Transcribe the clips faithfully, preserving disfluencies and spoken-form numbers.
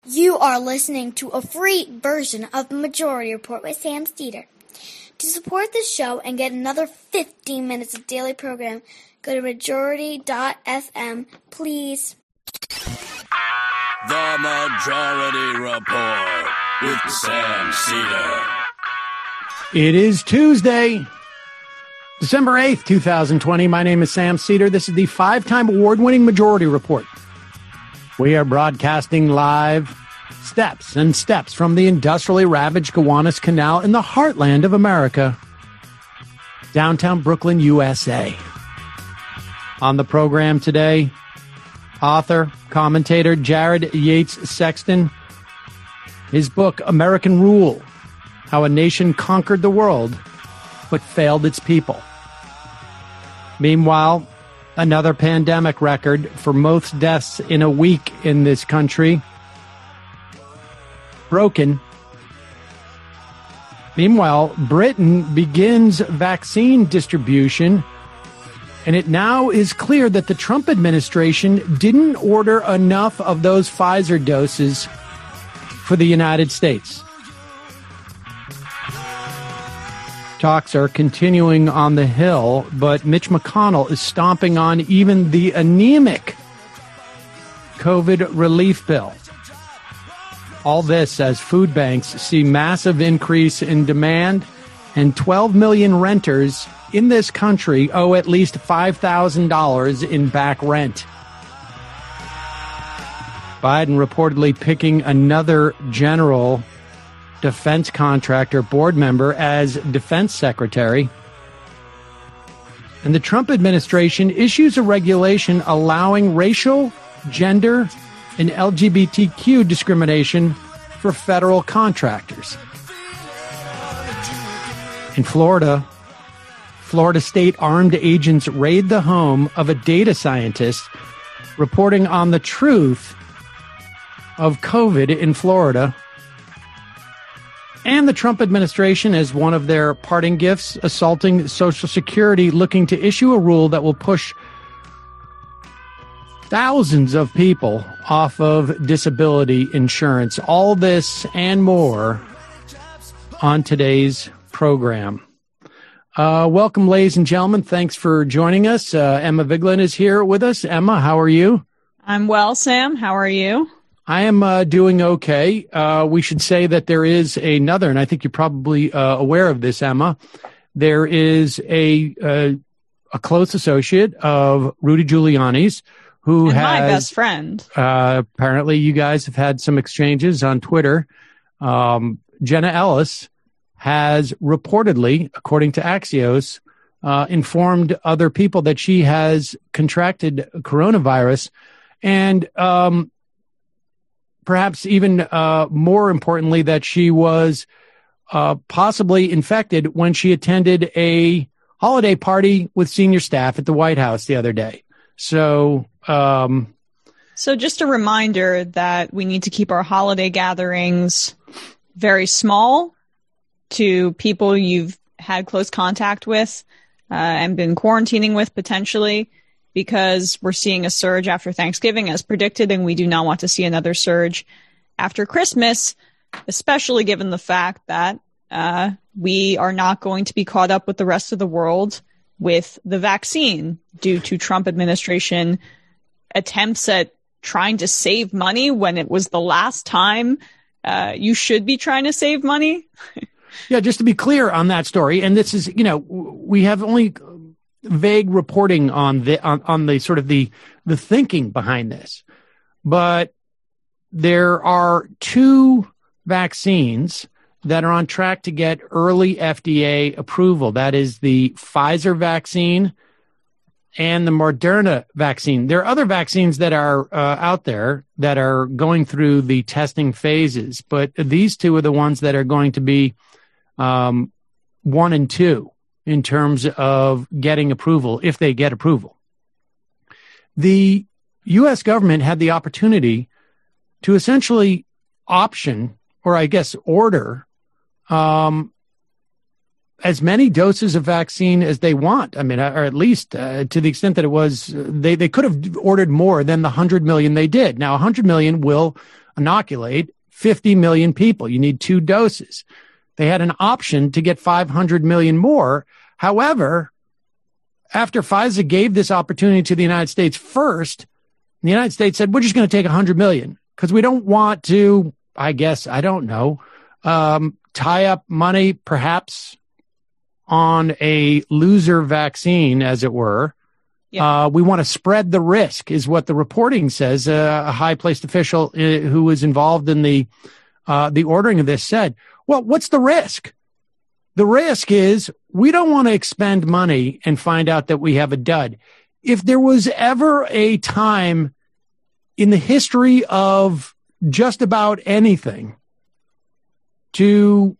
You are listening to a free version of the Majority Report with Sam Steeder. To support this show and get another fifteen minutes of daily program, go to majority dot f m, please. The Majority Report with Sam Steeder. It is Tuesday, December eighth, twenty twenty. My name is Sam Steeder. This is the five-time award-winning Majority Report. We are broadcasting live steps and steps from the industrially ravaged Gowanus Canal in the heartland of America, downtown Brooklyn, U S A. On the program today, author, commentator Jared Yates Sexton. His book, American Rule, How a Nation Conquered the World but Failed Its People. Meanwhile, another pandemic record for most deaths in a week in this country broken. Meanwhile, Britain begins vaccine distribution, and it now is clear that the Trump administration didn't order enough of those Pfizer doses for the United States. Talks are continuing on the Hill, but Mitch McConnell is stomping on even the anemic COVID relief bill. All this as food banks see massive increase in demand, and twelve million renters in this country owe at least five thousand dollars in back rent. Biden reportedly picking another general defense contractor board member as defense secretary. And the Trump administration issues a regulation allowing racial, gender, and L G B T Q discrimination for federal contractors. In Florida, Florida state armed agents raid the home of a data scientist reporting on the truth of COVID in Florida. And the Trump administration, as one of their parting gifts, assaulting Social Security, looking to issue a rule that will push thousands of people off of disability insurance. All this and more on today's program. Uh, welcome, ladies and gentlemen. Thanks for joining us. Uh, Emma Vigeland is here with us. Emma, how are you? I'm well, Sam. How are you? I am uh, doing okay. Uh, we should say that there is another, and I think you're probably uh, aware of this, Emma. There is a uh, a close associate of Rudy Giuliani's who and has my best friend. Uh, apparently, you guys have had some exchanges on Twitter. Um, Jenna Ellis has reportedly, according to Axios, uh, informed other people that she has contracted coronavirus, and um, perhaps even uh, more importantly, that she was uh, possibly infected when she attended a holiday party with senior staff at the White House the other day. So, um, so just a reminder that we need to keep our holiday gatherings very small to people you've had close contact with uh, and been quarantining with potentially, because we're seeing a surge after Thanksgiving as predicted, and we do not want to see another surge after Christmas, especially given the fact that uh, we are not going to be caught up with the rest of the world with the vaccine due to Trump administration attempts at trying to save money when it was the last time uh, you should be trying to save money. Yeah, just to be clear on that story, and this is, you know, we have only vague reporting on the on, on the sort of the the thinking behind this, but there are two vaccines that are on track to get early F D A approval. That is the Pfizer vaccine and the Moderna vaccine. There are other vaccines that are uh, out there that are going through the testing phases, but these two are the ones that are going to be um, one and two in terms of getting approval, if they get approval. The U S government had the opportunity to essentially option, or I guess order, um, as many doses of vaccine as they want. I mean, or at least uh, to the extent that it was, they, they could have ordered more than the one hundred million they did. Now, one hundred million will inoculate fifty million people. You need two doses. They had an option to get five hundred million more. However, after Pfizer gave this opportunity to the United States first, the United States said, we're just going to take one hundred million because we don't want to, I guess, I don't know, um, tie up money perhaps on a loser vaccine, as it were. Yeah. Uh, we want to spread the risk, is what the reporting says. Uh, a high-placed official uh, who was involved in the uh, the ordering of this said, well, what's the risk? The risk is we don't want to expend money and find out that we have a dud. If there was ever a time in the history of just about anything to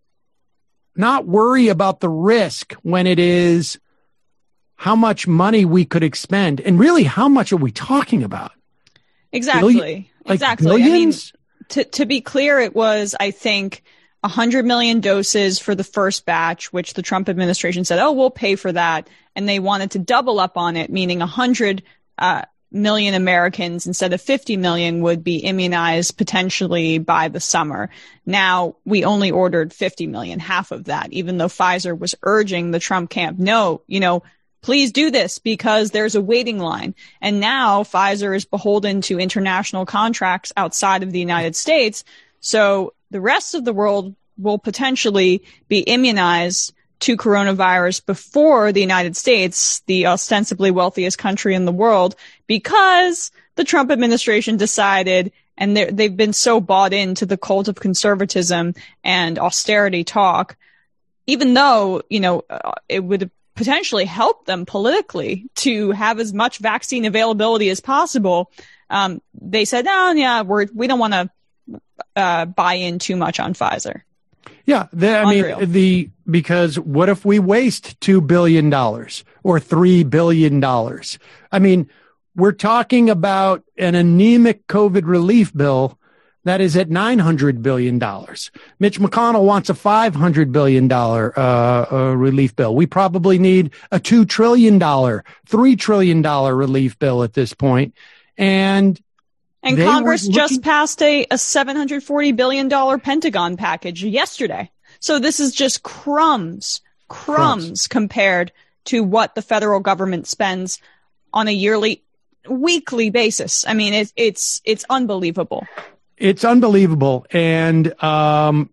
not worry about the risk when it is how much money we could expend, and really how much are we talking about? Exactly. Billion, like exactly. Billions? I mean, to, to be clear, it was, I think, one hundred million doses for the first batch, which the Trump administration said, oh, we'll pay for that. And they wanted to double up on it, meaning one hundred uh, million Americans instead of fifty million would be immunized potentially by the summer. Now, we only ordered fifty million, half of that, even though Pfizer was urging the Trump camp, no, you know, please do this because there's a waiting line. And now Pfizer is beholden to international contracts outside of the United States. So the rest of the world will potentially be immunized to coronavirus before the United States, the ostensibly wealthiest country in the world, because the Trump administration decided, and they've been so bought into the cult of conservatism and austerity talk, even though, you know, it would potentially help them politically to have as much vaccine availability as possible. Um, they said, oh, yeah, we're, we don't want to uh, buy in too much on Pfizer. Yeah, the, I Unreal. mean, the because what if we waste two billion dollars or three billion dollars? I mean, we're talking about an anemic COVID relief bill that is at nine hundred billion dollars. Mitch McConnell wants a five hundred billion dollars uh, uh, relief bill. We probably need a two trillion dollars, three trillion dollars relief bill at this point. And And They Congress were just looking- passed a, a seven hundred forty billion dollars Pentagon package yesterday. So this is just crumbs, crumbs, Crumbs. compared to what the federal government spends on a yearly, weekly basis. I mean, it, it's it's unbelievable. It's unbelievable. And um,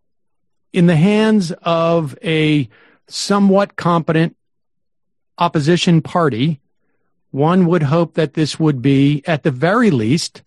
in the hands of a somewhat competent opposition party, one would hope that this would be, at the very least,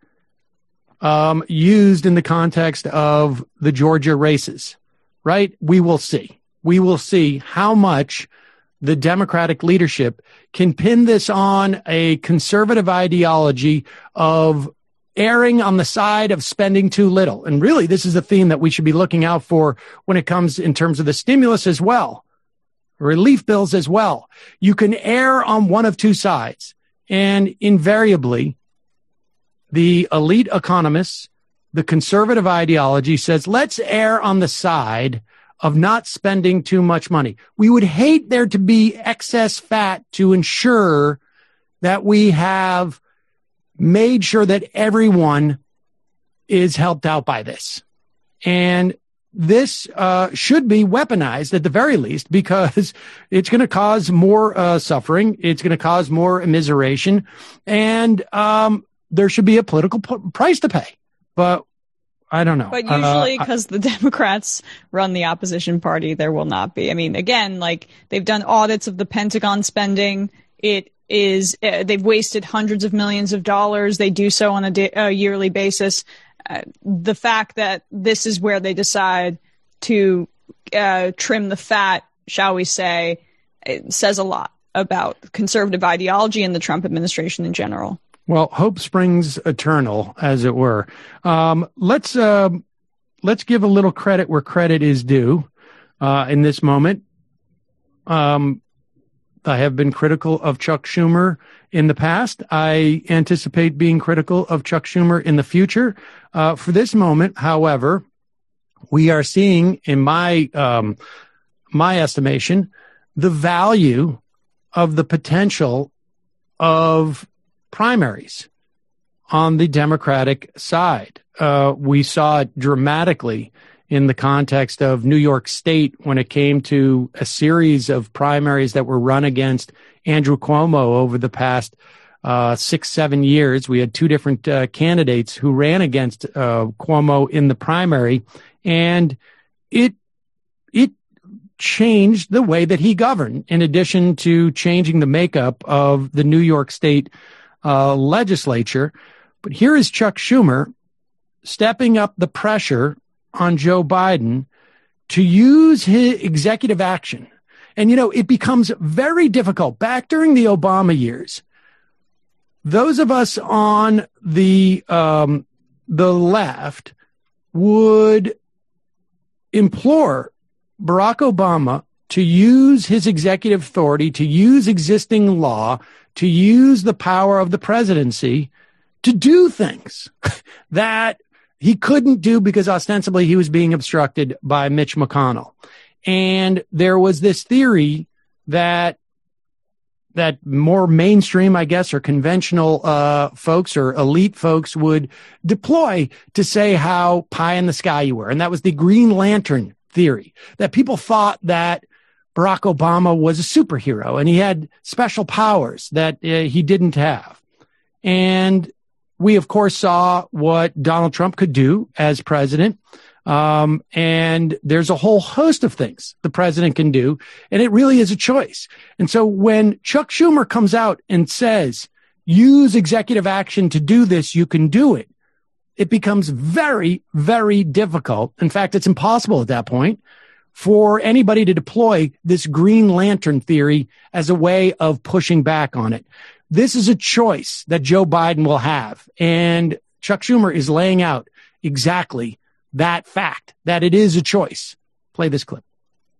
um, used in the context of the Georgia races, right? We will see. We will see how much the Democratic leadership can pin this on a conservative ideology of erring on the side of spending too little. And really, this is a theme that we should be looking out for when it comes in terms of the stimulus as well, relief bills as well. You can err on one of two sides. And invariably, the elite economists, the conservative ideology says, let's err on the side of not spending too much money. We would hate there to be excess fat to ensure that we have made sure that everyone is helped out by this. And this uh, should be weaponized at the very least, because it's going to cause more uh, suffering. It's going to cause more immiseration. And um, there should be a political p- price to pay. But I don't know. But usually, uh, because the Democrats run the opposition party, there will not be. I mean, again, like they've done audits of the Pentagon spending. It is uh, they've wasted hundreds of millions of dollars. They do so on a, da- a yearly basis. Uh, the fact that this is where they decide to uh, trim the fat, shall we say, it says a lot about conservative ideology and the Trump administration in general. Well, hope springs eternal, as it were. Um, let's uh, let's give a little credit where credit is due uh, in this moment. Um, I have been critical of Chuck Schumer in the past. I anticipate being critical of Chuck Schumer in the future. Uh, for this moment, however, we are seeing, in my um, my estimation, the value of the potential of primaries on the Democratic side. Uh, we saw it dramatically in the context of New York State when it came to a series of primaries that were run against Andrew Cuomo over the past uh, six, seven years. We had two different uh, candidates who ran against uh, Cuomo in the primary, and it it changed the way that he governed, in addition to changing the makeup of the New York State uh, legislature. But here is Chuck Schumer stepping up the pressure on Joe Biden to use his executive action. And, you know, it becomes very difficult. Back during the Obama years, those of us on the um, the left would implore Barack Obama to use his executive authority, to use existing law, to use the power of the presidency to do things that he couldn't do because ostensibly he was being obstructed by Mitch McConnell. And there was this theory that that more mainstream, I guess, or conventional uh, folks or elite folks would deploy to say how pie in the sky you were. And that was the Green Lantern theory, that people thought that Barack Obama was a superhero and he had special powers that uh, he didn't have. And we, of course, saw what Donald Trump could do as president. Um, and there's a whole host of things the president can do, and it really is a choice. And so when Chuck Schumer comes out and says, use executive action to do this, you can do it, it becomes very, very difficult. In fact, it's impossible at that point for anybody to deploy this Green Lantern theory as a way of pushing back on it. This is a choice that Joe Biden will have. And Chuck Schumer is laying out exactly that fact, that it is a choice. Play this clip.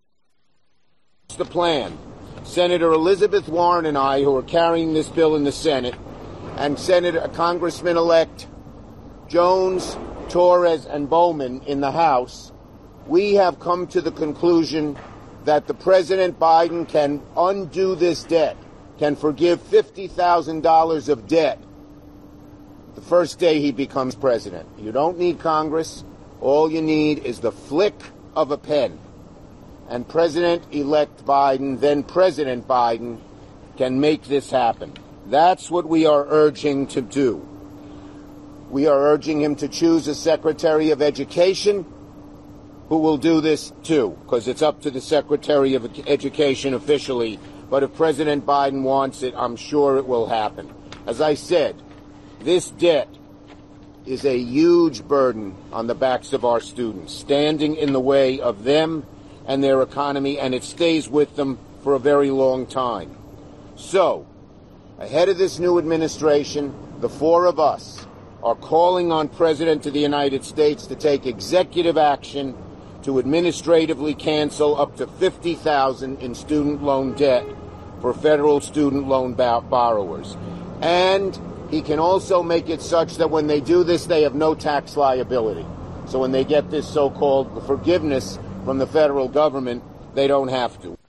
The plan. Senator Elizabeth Warren and I, who are carrying this bill in the Senate, and Senator Congressman-elect Jones, Torres, and Bowman in the House, we have come to the conclusion that the President Biden can undo this debt, can forgive fifty thousand dollars of debt the first day he becomes president. You don't need Congress. All you need is the flick of a pen. And President-elect Biden, then President Biden, can make this happen. That's what we are urging to do. We are urging him to choose a Secretary of Education who will do this too, because it's up to the Secretary of Education officially. But if President Biden wants it, I'm sure it will happen. As I said, this debt is a huge burden on the backs of our students, standing in the way of them and their economy, and it stays with them for a very long time. So, ahead of this new administration, the four of us are calling on President of the United States to take executive action to administratively cancel up to fifty thousand dollars in student loan debt for federal student loan bo- borrowers. And he can also make it such that when they do this, they have no tax liability. So when they get this so-called forgiveness from the federal government, they don't have to.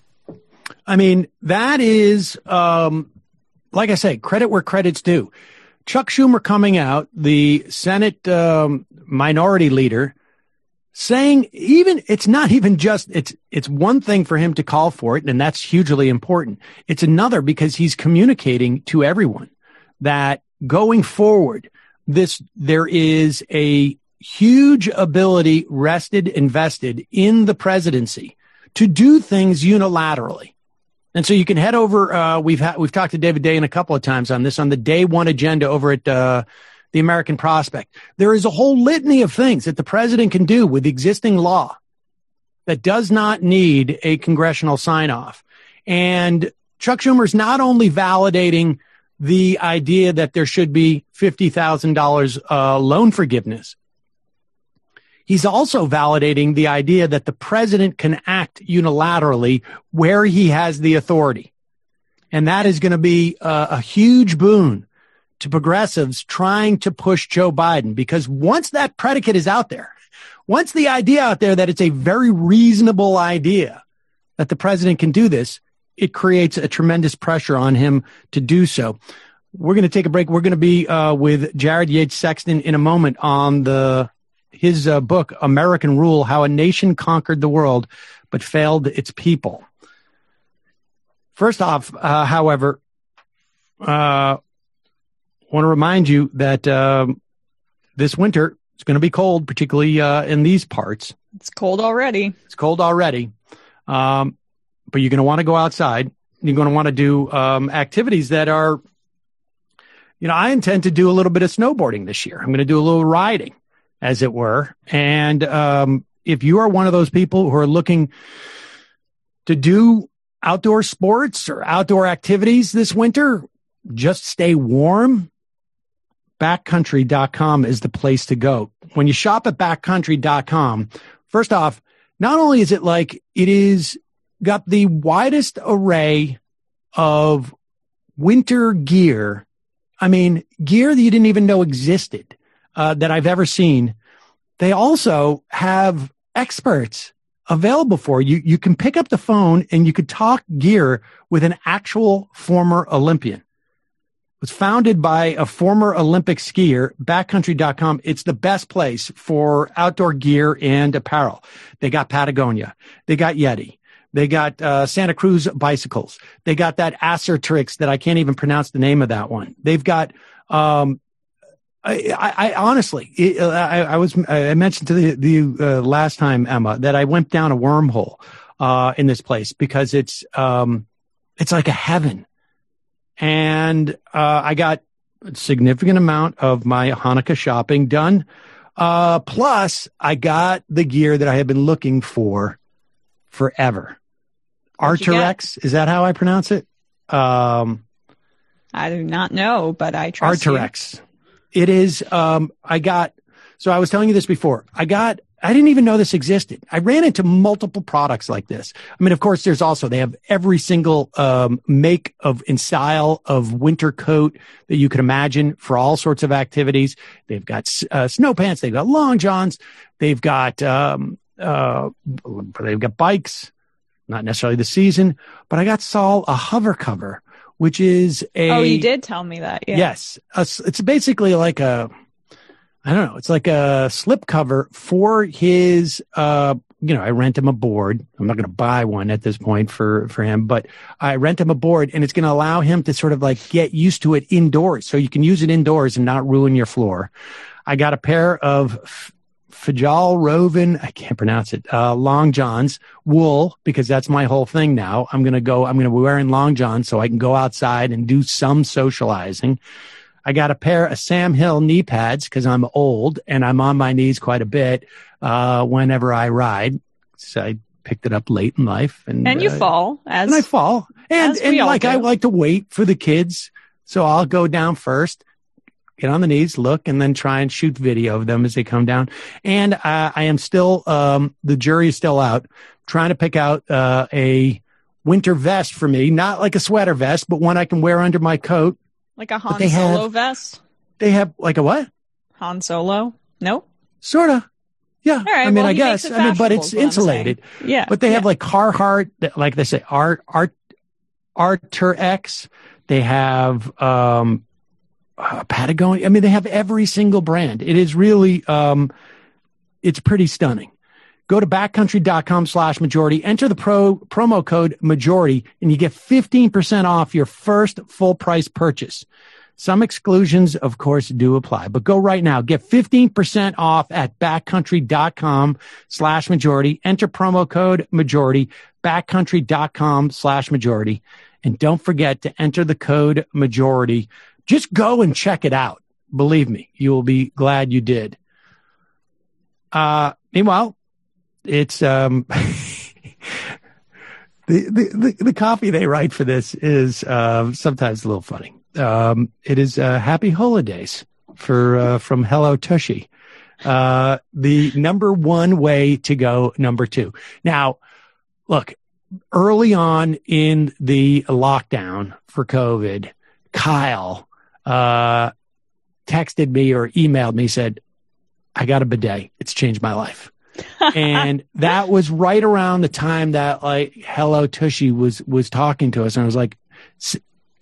I mean, that is, um, like I say, credit where credit's due. Chuck Schumer coming out, the Senate um, minority leader, saying even it's not even just it's it's one thing for him to call for it, and that's hugely important. It's another because he's communicating to everyone that going forward, this there is a huge ability rested, invested in the presidency to do things unilaterally. And so you can head over. Uh, we've ha- we've talked to David Dayen a couple of times on this on the day one agenda over at uh, the American Prospect. There is a whole litany of things that the president can do with existing law that does not need a congressional sign off. And Chuck Schumer is not only validating the idea that there should be fifty thousand dollars uh, loan forgiveness. He's also validating the idea that the president can act unilaterally where he has the authority. And that is going to be a, a huge boon to progressives trying to push Joe Biden, because once that predicate is out there, once the idea out there that it's a very reasonable idea that the president can do this, it creates a tremendous pressure on him to do so. We're going to take a break. We're going to be uh, with Jared Yates Sexton in a moment on the his uh, book, American Rule, How a Nation Conquered the World but Failed Its People. First off, uh, however, uh, want to remind you that um, this winter it's going to be cold, particularly uh, in these parts. It's cold already. It's cold already. Um, but you're going to want to go outside. You're going to want to do um, activities that are, you know, I intend to do a little bit of snowboarding this year. I'm going to do a little riding, as it were. And um, if you are one of those people who are looking to do outdoor sports or outdoor activities this winter, just stay warm, backcountry dot com is the place to go. When you shop at backcountry dot com, first off, not only is it like it is got the widest array of winter gear, I mean, gear that you didn't even know existed, uh, that I've ever seen. They also have experts available for you. You can pick up the phone and you could talk gear with an actual former Olympian. It was founded by a former Olympic skier, backcountry dot com. It's the best place for outdoor gear and apparel. They got Patagonia. They got Yeti. They got uh, Santa Cruz bicycles. They got that Acertrix that I can't even pronounce the name of that one. They've got, um, I, I, I honestly, it, I, I was, I mentioned to the, the uh, last time, Emma, that I went down a wormhole uh, in this place because it's, um, it's like a heaven. And uh, I got a significant amount of my Hanukkah shopping done. Uh, plus, I got the gear that I had been looking for forever. Arterex, is that how I pronounce it? Um, I do not know, but I trust Arterex. It is, um, I got, so I was telling you this before. I got, I didn't even know this existed. I ran into multiple products like this. I mean, of course, there's also, they have every single, um, make of and style of winter coat that you can imagine for all sorts of activities. They've got, uh, snow pants. They've got long johns. They've got, um, uh, they've got bikes. Not necessarily the season, but I got Saul a hover cover, which is a. Oh, you did tell me that. Yeah. Yes. A, it's basically like a, I don't know. It's like a slip cover for his, uh, you know, I rent him a board. I'm not going to buy one at this point for, for him, but I rent him a board and it's going to allow him to sort of like get used to it indoors. So you can use it indoors and not ruin your floor. I got a pair of Fajal Roven, I can't pronounce it, uh, long johns, wool, because that's my whole thing now. I'm going to go, I'm going to be wearing long johns so I can go outside and do some socializing. I got a pair of Sam Hill knee pads because I'm old and I'm on my knees quite a bit uh, whenever I ride. So I picked it up late in life. And, and you uh, fall. As, and I fall. And, and like, do. I like to wait for the kids. So I'll go down first. Get on the knees, look, and then try and shoot video of them as they come down. And uh, I am still, um, the jury is still out, trying to pick out uh, a winter vest for me, not like a sweater vest, but one I can wear under my coat. Like a Han Solo have, vest? They have like a what? Han Solo? No? Sort of. Yeah. All right, I mean, well, I guess. I mean, but it's insulated. Yeah. But they yeah. have like Carhartt, like they say, Art, Art, Arterex. They have, um, Uh, Patagonia. I mean, they have every single brand. It is really, um, it's pretty stunning. Go to backcountry dot com slash majority, enter the pro promo code majority, and you get fifteen percent off your first full price purchase. Some exclusions, of course, do apply, but go right now. Get fifteen percent off at backcountry dot com slash majority. Enter promo code majority, backcountry dot com slash majority. And don't forget to enter the code majority. Just go and check it out. Believe me, you will be glad you did. Uh, meanwhile, it's, um, the, the, the, the copy they write for this is, uh, sometimes a little funny. Um, it is, uh, happy holidays for, uh, from Hello Tushy. Uh, the number one way to go number two. Now, look, early on in the lockdown for COVID, Kyle, uh, texted me or emailed me, said, I got a bidet. It's changed my life. And that was right around the time that like Hello Tushy was, was talking to us. And I was like,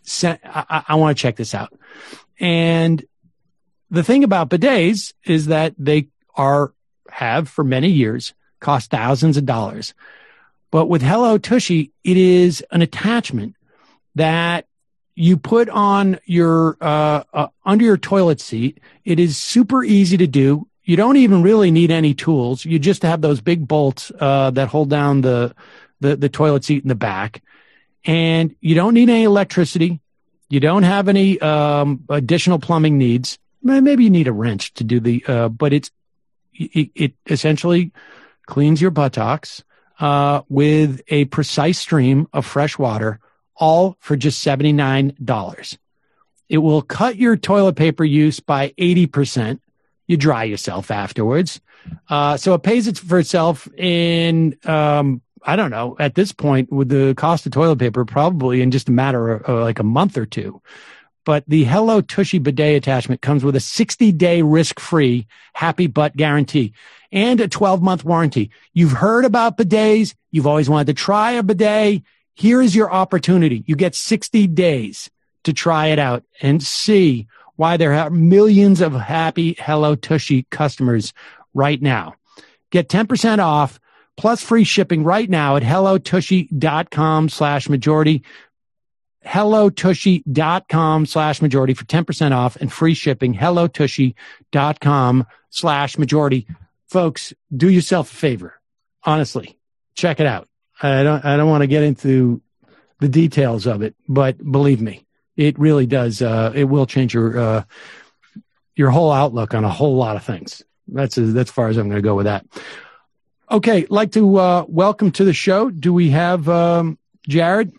I, I want to check this out. And the thing about bidets is that they are, have for many years cost thousands of dollars. But with Hello Tushy, it is an attachment that you put on your, uh, uh, under your toilet seat. It is super easy to do. You don't even really need any tools. You just have those big bolts, uh, that hold down the, the, the toilet seat in the back. And you don't need any electricity. You don't have any, um, additional plumbing needs. Maybe you need a wrench to do the, uh, but it's, it, it essentially cleans your buttocks, uh, with a precise stream of fresh water, all for just seventy-nine dollars. It will cut your toilet paper use by eighty percent. You dry yourself afterwards. Uh, so it pays it for itself in, um, I don't know, at this point with the cost of toilet paper, probably in just a matter of uh, like a month or two. But the Hello Tushy bidet attachment comes with a sixty-day risk-free happy butt guarantee and a twelve-month warranty. You've heard about bidets. You've always wanted to try a bidet. Here is your opportunity. You get sixty days to try it out and see why there are millions of happy Hello Tushy customers right now. Get ten percent off plus free shipping right now at hellotushy.com slash majority. hellotushy.com slash majority for ten percent off and free shipping. hellotushy.com slash majority. Folks, do yourself a favor. Honestly, check it out. I don't, I don't want to get into the details of it, but believe me, it really does. Uh, it will change your, uh, your whole outlook on a whole lot of things. That's, as, that's as far as I'm going to go with that. Okay. Like to, uh, welcome to the show. Do we have, um, Jared?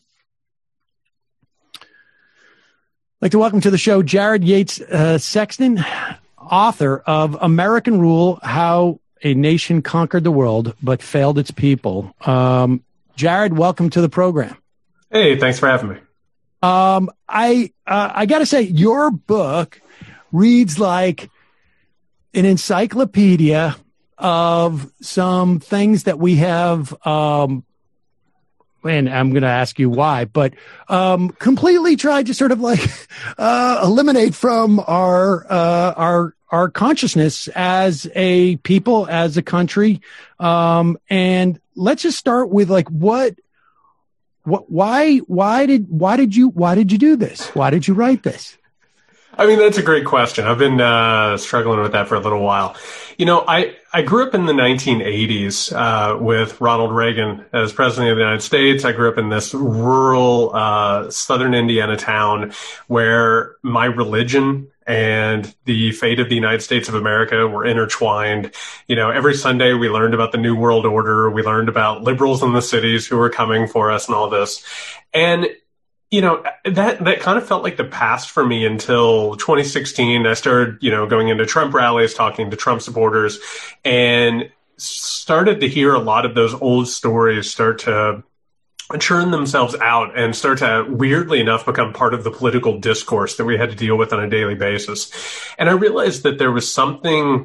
Like to welcome to the show, Jared Yates, uh, Sexton, author of American Rule, How a Nation Conquered the World, but Failed Its People. Um, Jared, welcome to the program. Hey, thanks for having me. Um, I, uh, I gotta say, your book reads like an encyclopedia of some things that we have, um, and I'm going to ask you why, but um, completely tried to sort of like uh, eliminate from our uh, our our consciousness as a people, as a country. Um, and let's just start with like what what why why did why did you why did you do this? Why did you write this? I mean, that's a great question. I've been uh, struggling with that for a little while. You know, I, I grew up in the nineteen eighties uh, with Ronald Reagan as president of the United States. I grew up in this rural uh, southern Indiana town where my religion and the fate of the United States of America were intertwined. You know, every Sunday we learned about the New World Order. We learned about liberals in the cities who were coming for us and all this. And you know, that, that kind of felt like the past for me until twenty sixteen. I started, you know, going into Trump rallies, talking to Trump supporters, and started to hear a lot of those old stories start to churn themselves out and start to, weirdly enough, become part of the political discourse that we had to deal with on a daily basis. And I realized that there was something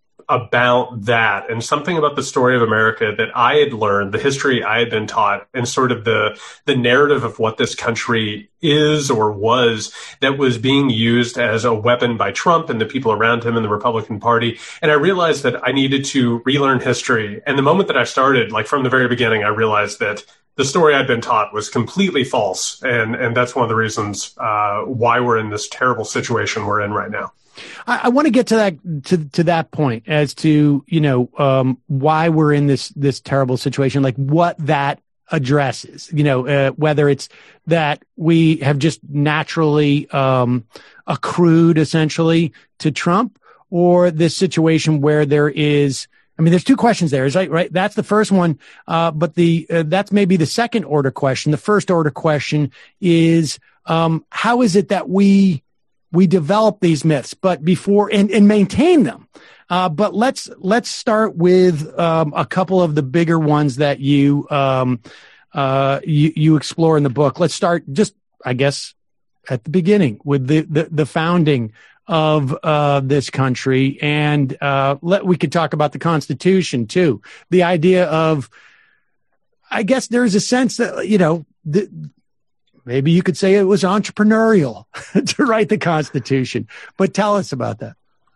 about that and something about the story of America that I had learned, the history I had been taught, and sort of the the narrative of what this country is or was, that was being used as a weapon by Trump and the people around him in the Republican Party. And I realized that I needed to relearn history. And the moment that I started, like from the very beginning, I realized that the story I'd been taught was completely false. And, and that's one of the reasons uh, why we're in this terrible situation we're in right now. I, I want to get to that to to that point as to, you know, um, why we're in this this terrible situation, like what that addresses, you know, uh, whether it's that we have just naturally um, accrued essentially to Trump, or this situation where there is, I mean, there's two questions there, is right? Right. That's the first one. Uh, but the uh, that's maybe the second order question. The first order question is, um, how is it that we we develop these myths, but before and, and maintain them. Uh, but let's, let's start with, um, a couple of the bigger ones that you, um, uh, you, you explore in the book. Let's start just, I guess, at the beginning with the, the, the founding of, uh, this country. And, uh, let, we could talk about the Constitution too. The idea of, I guess there's a sense that, you know, the, maybe you could say it was entrepreneurial to write the Constitution. But tell us about that.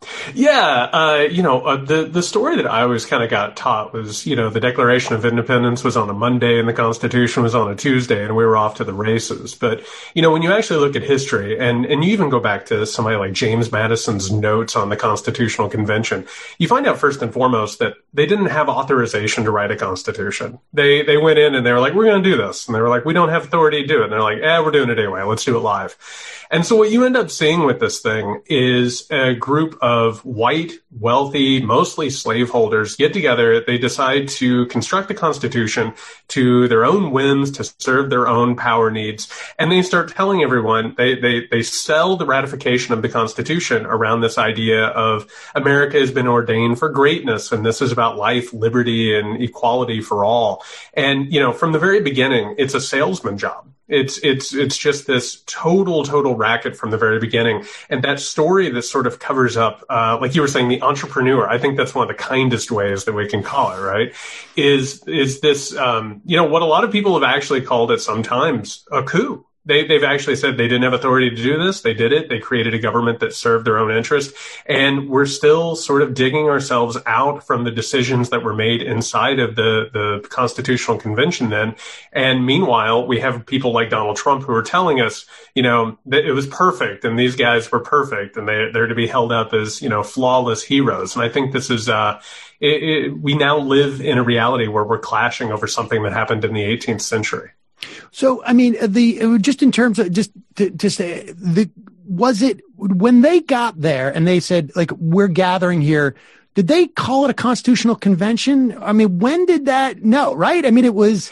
Yeah, uh, you know, uh, the the story that I always kind of got taught was, you know, the Declaration of Independence was on a Monday and the Constitution was on a Tuesday, and we were off to the races. But, you know, when you actually look at history, and, and you even go back to somebody like James Madison's notes on the Constitutional Convention, you find out first and foremost that they didn't have authorization to write a constitution. They they went in and they were like, we're going to do this. And they were like, we don't have authority to do it. And they're like, eh, we're doing it anyway. Let's do it live. And so what you end up seeing with this thing is a group of white, wealthy, mostly slaveholders get together. They decide to construct a constitution to their own whims, to serve their own power needs. And they start telling everyone, they, they, they sell the ratification of the Constitution around this idea of America has been ordained for greatness. And this is about life, liberty, and equality for all. And, you know, from the very beginning, it's a salesman job. It's, it's, it's just this total, total racket from the very beginning. And that story that sort of covers up, uh, like you were saying, the entrepreneur, I think that's one of the kindest ways that we can call it, right? Is, is this, um, you know, what a lot of people have actually called it sometimes a coup. They, they've actually said they didn't have authority to do this. They did it. They created a government that served their own interest. And we're still sort of digging ourselves out from the decisions that were made inside of the, the Constitutional Convention then. And meanwhile, we have people like Donald Trump who are telling us, you know, that it was perfect and these guys were perfect and they, they're to be held up as, you know, flawless heroes. And I think this is, uh, it, it, we now live in a reality where we're clashing over something that happened in the eighteenth century. So, I mean, the just in terms of just to, to say, the was it when they got there and they said, like, we're gathering here, did they call it a constitutional convention? I mean, when did that? No, right? I mean, it was.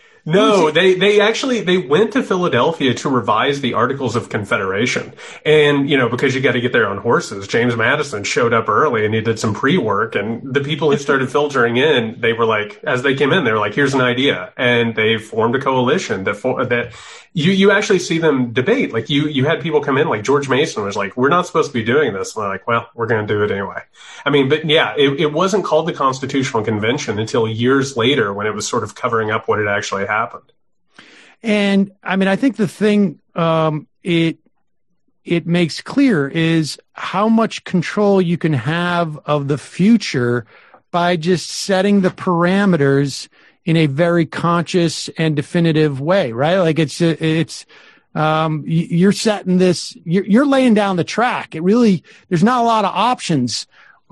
No, they, they actually, they went to Philadelphia to revise the Articles of Confederation. And, you know, because you got to get there on horses, James Madison showed up early and he did some pre-work, and the people who started filtering in, they were like, as they came in, they were like, here's an idea. And they formed a coalition that, for, that you, you actually see them debate. Like you, you had people come in, like George Mason was like, we're not supposed to be doing this. And they're like, well, we're going to do it anyway. I mean, but yeah, it, it wasn't called the Constitutional Convention until years later when it was sort of covering up what had actually happened. And I mean, I think the thing um, it it makes clear is how much control you can have of the future by just setting the parameters in a very conscious and definitive way, right? Like it's it's um, you're setting this, you're, you're laying down the track. It really, there's not a lot of options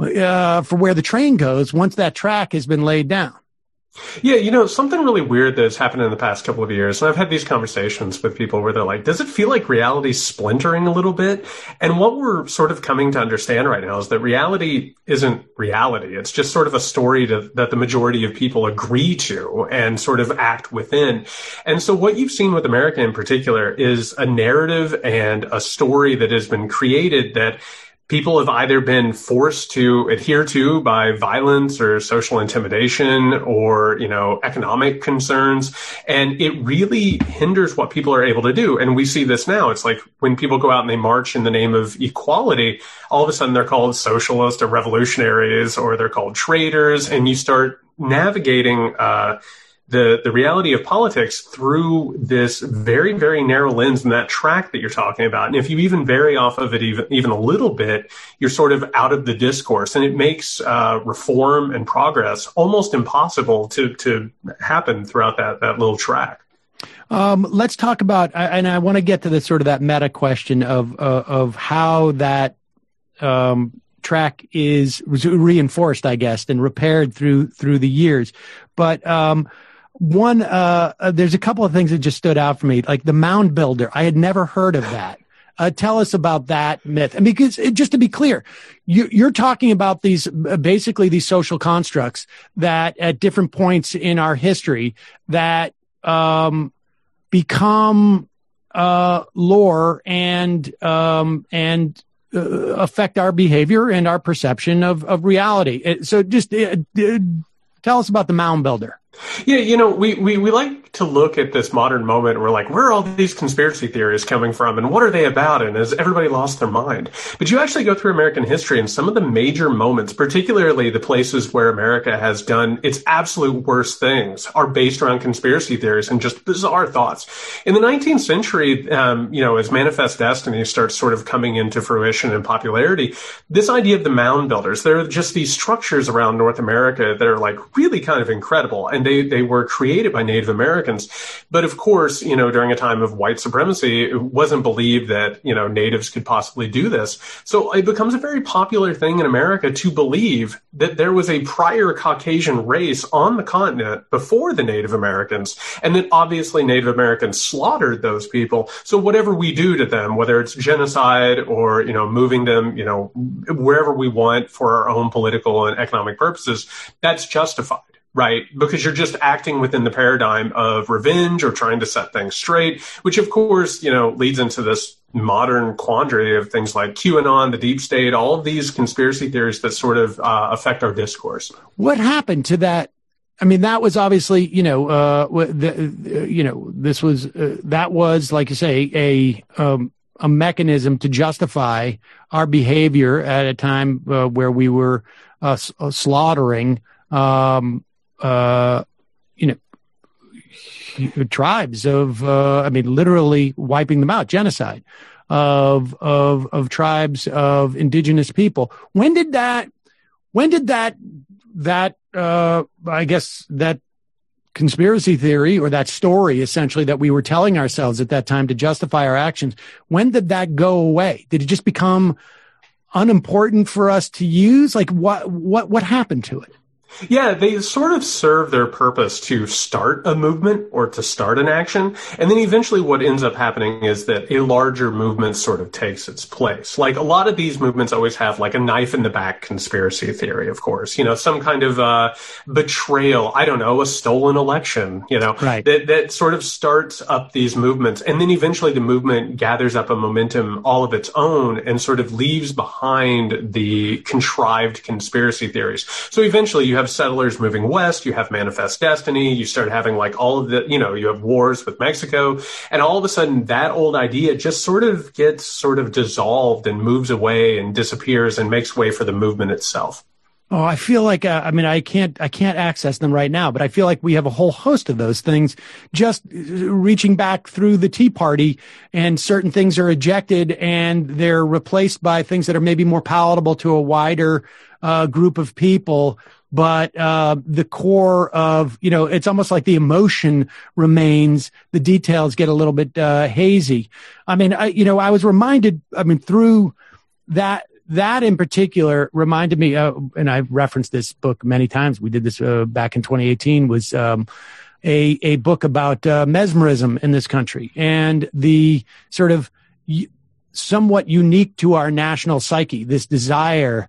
uh, for where the train goes once that track has been laid down. Yeah, you know, something really weird that's happened in the past couple of years, and I've had these conversations with people where they're like, does it feel like reality's splintering a little bit? And what we're sort of coming to understand right now is that reality isn't reality. It's just sort of a story to, that the majority of people agree to and sort of act within. And so what you've seen with America in particular is a narrative and a story that has been created that people have either been forced to adhere to by violence or social intimidation or, you know, economic concerns. And it really hinders what people are able to do. And we see this now. It's like when people go out and they march in the name of equality, all of a sudden they're called socialists or revolutionaries, or they're called traitors. And you start navigating, uh, the, the reality of politics through this very, very narrow lens and that track that you're talking about. And if you even vary off of it even, even a little bit, you're sort of out of the discourse, and it makes uh, reform and progress almost impossible to, to happen throughout that, that little track. Um, let's talk about, and I want to get to the sort of that meta question of, uh, of how that, um, track is reinforced, I guess, and repaired through, through the years. But, um, One, uh, uh, there's a couple of things that just stood out for me, like the mound builder. I had never heard of that. Uh, tell us about that myth. And because it, just to be clear, you, you're talking about these, uh, basically these social constructs that at different points in our history that, um, become, uh, lore and, um, and, uh, affect our behavior and our perception of, of reality. So just, uh, uh, tell us about the mound builder. Yeah, you know, we, we, we like to look at this modern moment and we're like, where are all these conspiracy theories coming from and what are they about and has everybody lost their mind? But you actually go through American history and some of the major moments, particularly the places where America has done its absolute worst things, are based around conspiracy theories and just bizarre thoughts. In the nineteenth century, um, you know, as Manifest Destiny starts sort of coming into fruition and popularity, this idea of the mound builders, there are just these structures around North America that are like really kind of incredible. And they They, they were created by Native Americans. But of course, you know, during a time of white supremacy, it wasn't believed that, you know, natives could possibly do this. So it becomes a very popular thing in America to believe that there was a prior Caucasian race on the continent before the Native Americans. And that obviously Native Americans slaughtered those people. So whatever we do to them, whether it's genocide or, you know, moving them, you know, wherever we want for our own political and economic purposes, that's justified. Right, because you're just acting within the paradigm of revenge or trying to set things straight, which of course, you know, leads into this modern quandary of things like QAnon, the deep state, all of these conspiracy theories that sort of uh, affect our discourse. What happened to that? I mean, that was obviously, you know, uh, the, uh, you know, this was, uh, that was, like you say, a, um, a mechanism to justify our behavior at a time uh, where we were uh, s- slaughtering, um, Uh, you know, tribes of, uh, I mean, literally wiping them out, genocide of, of, of tribes of indigenous people. When did that, when did that, that, uh, I guess that conspiracy theory or that story essentially that we were telling ourselves at that time to justify our actions, when did that go away? Did it just become unimportant for us to use? Like what, what, what happened to it? Yeah, they sort of serve their purpose to start a movement or to start an action. And then eventually what ends up happening is that a larger movement sort of takes its place. Like a lot of these movements always have like a knife in the back conspiracy theory, of course, you know, some kind of uh, betrayal. I don't know, a stolen election, you know, right. that, that sort of starts up these movements. And then eventually the movement gathers up a momentum all of its own and sort of leaves behind the contrived conspiracy theories. So eventually you have settlers moving west, you have Manifest Destiny, you start having like all of the, you know, you have wars with Mexico, and all of a sudden that old idea just sort of gets sort of dissolved and moves away and disappears and makes way for the movement itself. Oh, I feel like, uh, I mean, I can't, I can't access them right now, but I feel like we have a whole host of those things just reaching back through the Tea Party, and certain things are ejected and they're replaced by things that are maybe more palatable to a wider uh, group of people. But uh, the core of, you know, it's almost like the emotion remains. The details get a little bit uh, hazy. I mean, I, you know, I was reminded, I mean, through that, that in particular reminded me, uh, and I've referenced this book many times. We did this uh, back in twenty eighteen, was um, a, a book about uh, mesmerism in this country and the sort of y- somewhat unique to our national psyche, this desire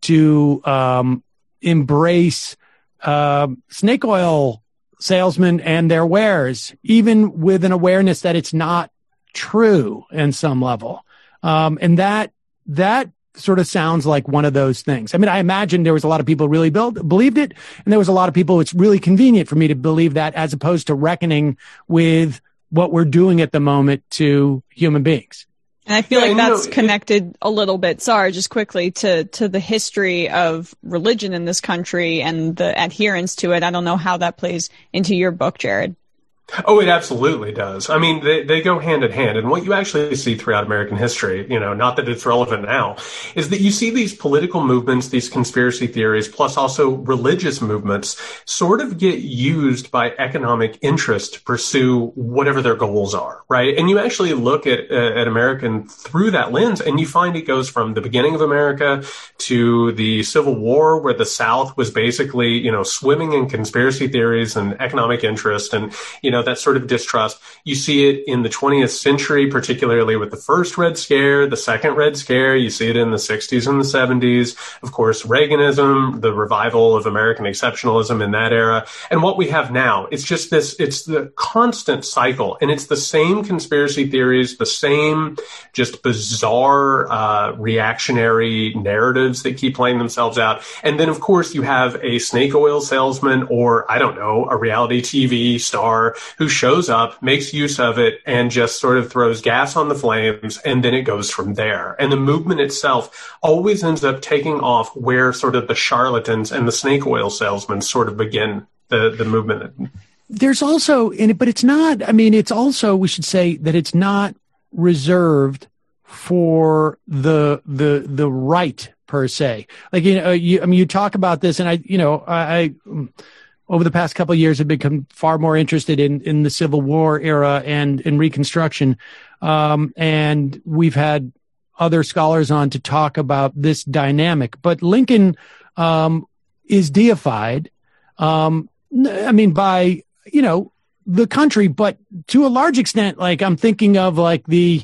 to um, embrace uh, snake oil salesmen and their wares, even with an awareness that it's not true in some level. Um, and that, that sort of sounds like one of those things. I mean, I imagine there was a lot of people really build, believed it. And there was a lot of people, it's really convenient for me to believe that, as opposed to reckoning with what we're doing at the moment to human beings. And I feel Yeah, like and, you that's know, connected a little bit, sorry, just quickly, to, to the history of religion in this country and the adherence to it. I don't know how that plays into your book, Jared. Oh, it absolutely does. I mean, they, they go hand in hand. And what you actually see throughout American history, you know, not that it's relevant now, is that you see these political movements, these conspiracy theories, plus also religious movements sort of get used by economic interest to pursue whatever their goals are, right? And you actually look at, uh, at American through that lens, and you find it goes from the beginning of America to the Civil War, where the South was basically, you know, swimming in conspiracy theories and economic interest. And, you know, know, that sort of distrust. You see it in the twentieth century, particularly with the first Red Scare, the second Red Scare. You see it in the sixties and the seventies. Of course, Reaganism, the revival of American exceptionalism in that era. And what we have now, it's just this, it's the constant cycle. And it's the same conspiracy theories, the same just bizarre uh, reactionary narratives that keep playing themselves out. And then, of course, you have a snake oil salesman or, I don't know, a reality T V star who shows up, makes use of it, and just sort of throws gas on the flames, and then it goes from there. And the movement itself always ends up taking off where sort of the charlatans and the snake oil salesmen sort of begin the, the movement. There's also in it, but it's not, I mean, it's also, we should say that it's not reserved for the, the, the right per se. Like, you know, you, I mean, you talk about this and I, you know, I, I over the past couple of years have become far more interested in, in the Civil War era and in Reconstruction. Um, and we've had other scholars on to talk about this dynamic, but Lincoln, um, is deified. Um, I mean, by, you know, the country, but to a large extent, like I'm thinking of like the,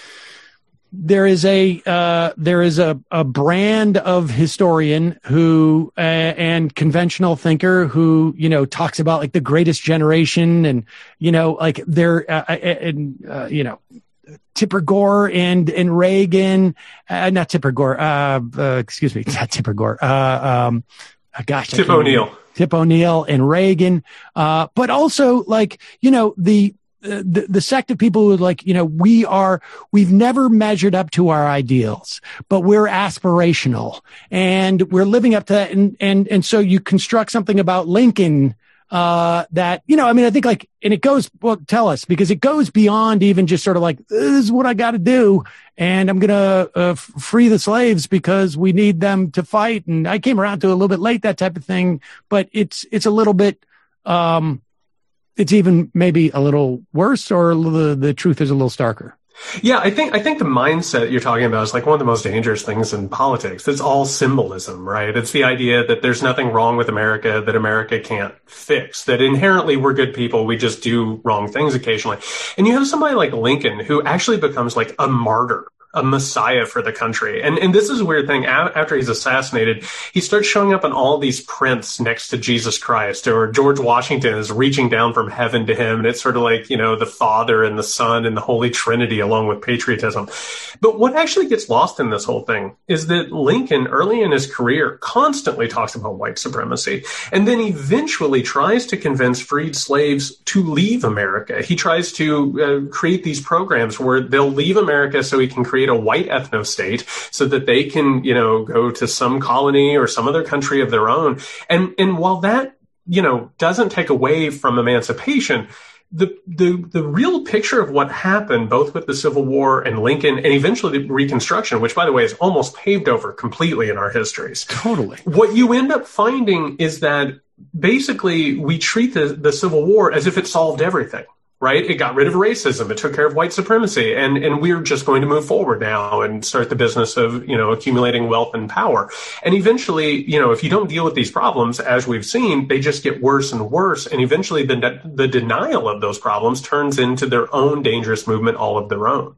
there is a, uh, there is a, a brand of historian who, uh, and conventional thinker who, you know, talks about like the greatest generation and, you know, like they're, uh, and, uh, you know, Tipper Gore and, and Reagan, uh, not Tipper Gore, uh, uh, excuse me, not Tipper Gore, uh, um, uh, gosh. Tip O'Neill. Tip O'Neill and Reagan, uh, but also like, you know, the, the, the sect of people who like, you know, we are, we've never measured up to our ideals, but we're aspirational and we're living up to that. And, and, and so you construct something about Lincoln, uh, that, you know, I mean, I think like, and it goes, well, tell us, because it goes beyond even just sort of like, this is what I got to do. And I'm going to uh, f- free the slaves because we need them to fight. And I came around to it a little bit late, that type of thing. But it's, it's a little bit, um, it's even maybe a little worse, or the, the truth is a little starker. Yeah, I think I think the mindset you're talking about is like one of the most dangerous things in politics. It's all symbolism, right? It's the idea that there's nothing wrong with America that America can't fix, that inherently we're good people, we just do wrong things occasionally. And you have somebody like Lincoln who actually becomes like a martyr, a messiah for the country. And and this is a weird thing. After he's assassinated, he starts showing up in all these prints next to Jesus Christ, or George Washington is reaching down from heaven to him. And it's sort of like, you know, the Father and the Son and the Holy Trinity along with patriotism. But what actually gets lost in this whole thing is that Lincoln, early in his career, constantly talks about white supremacy. And then eventually tries to convince freed slaves to leave America. He tries to uh, create these programs where they'll leave America so he can create a white ethno state so that they can, you know, go to some colony or some other country of their own. And, and while that, you know, doesn't take away from emancipation, the, the, the real picture of what happened, both with the Civil War and Lincoln and eventually the Reconstruction, which by the way is almost paved over completely in our histories. Totally. What you end up finding is that basically we treat the, the Civil War as if it solved everything. Right? It got rid of racism. It took care of white supremacy. And, and we're just going to move forward now and start the business of, you know, accumulating wealth and power. And eventually, you know, if you don't deal with these problems, as we've seen, they just get worse and worse. And eventually the, the denial of those problems turns into their own dangerous movement all of their own.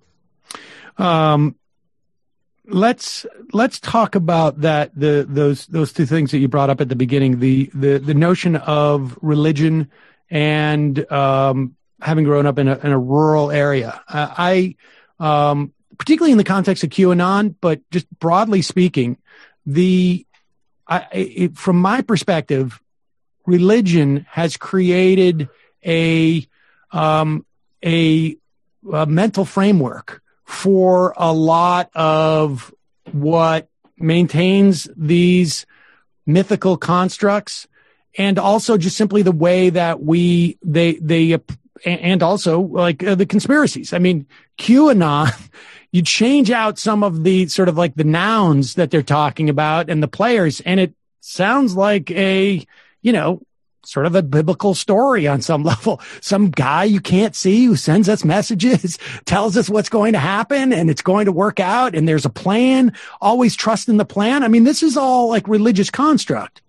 Um, let's, let's talk about that, the, those, those two things that you brought up at the beginning, the, the, the notion of religion and, um, having grown up in a, in a rural area. Uh, I, um, particularly in the context of QAnon, but just broadly speaking, the, I, it, from my perspective, religion has created a, um, a, a mental framework for a lot of what maintains these mythical constructs, and also just simply the way that we, they, they, and also like uh, the conspiracies. I mean, QAnon, you change out some of the sort of like the nouns that they're talking about and the players, and it sounds like a, you know, sort of a biblical story on some level. Some guy you can't see who sends us messages, tells us what's going to happen and it's going to work out. And there's a plan, always trust in the plan. I mean, this is all like religious construct.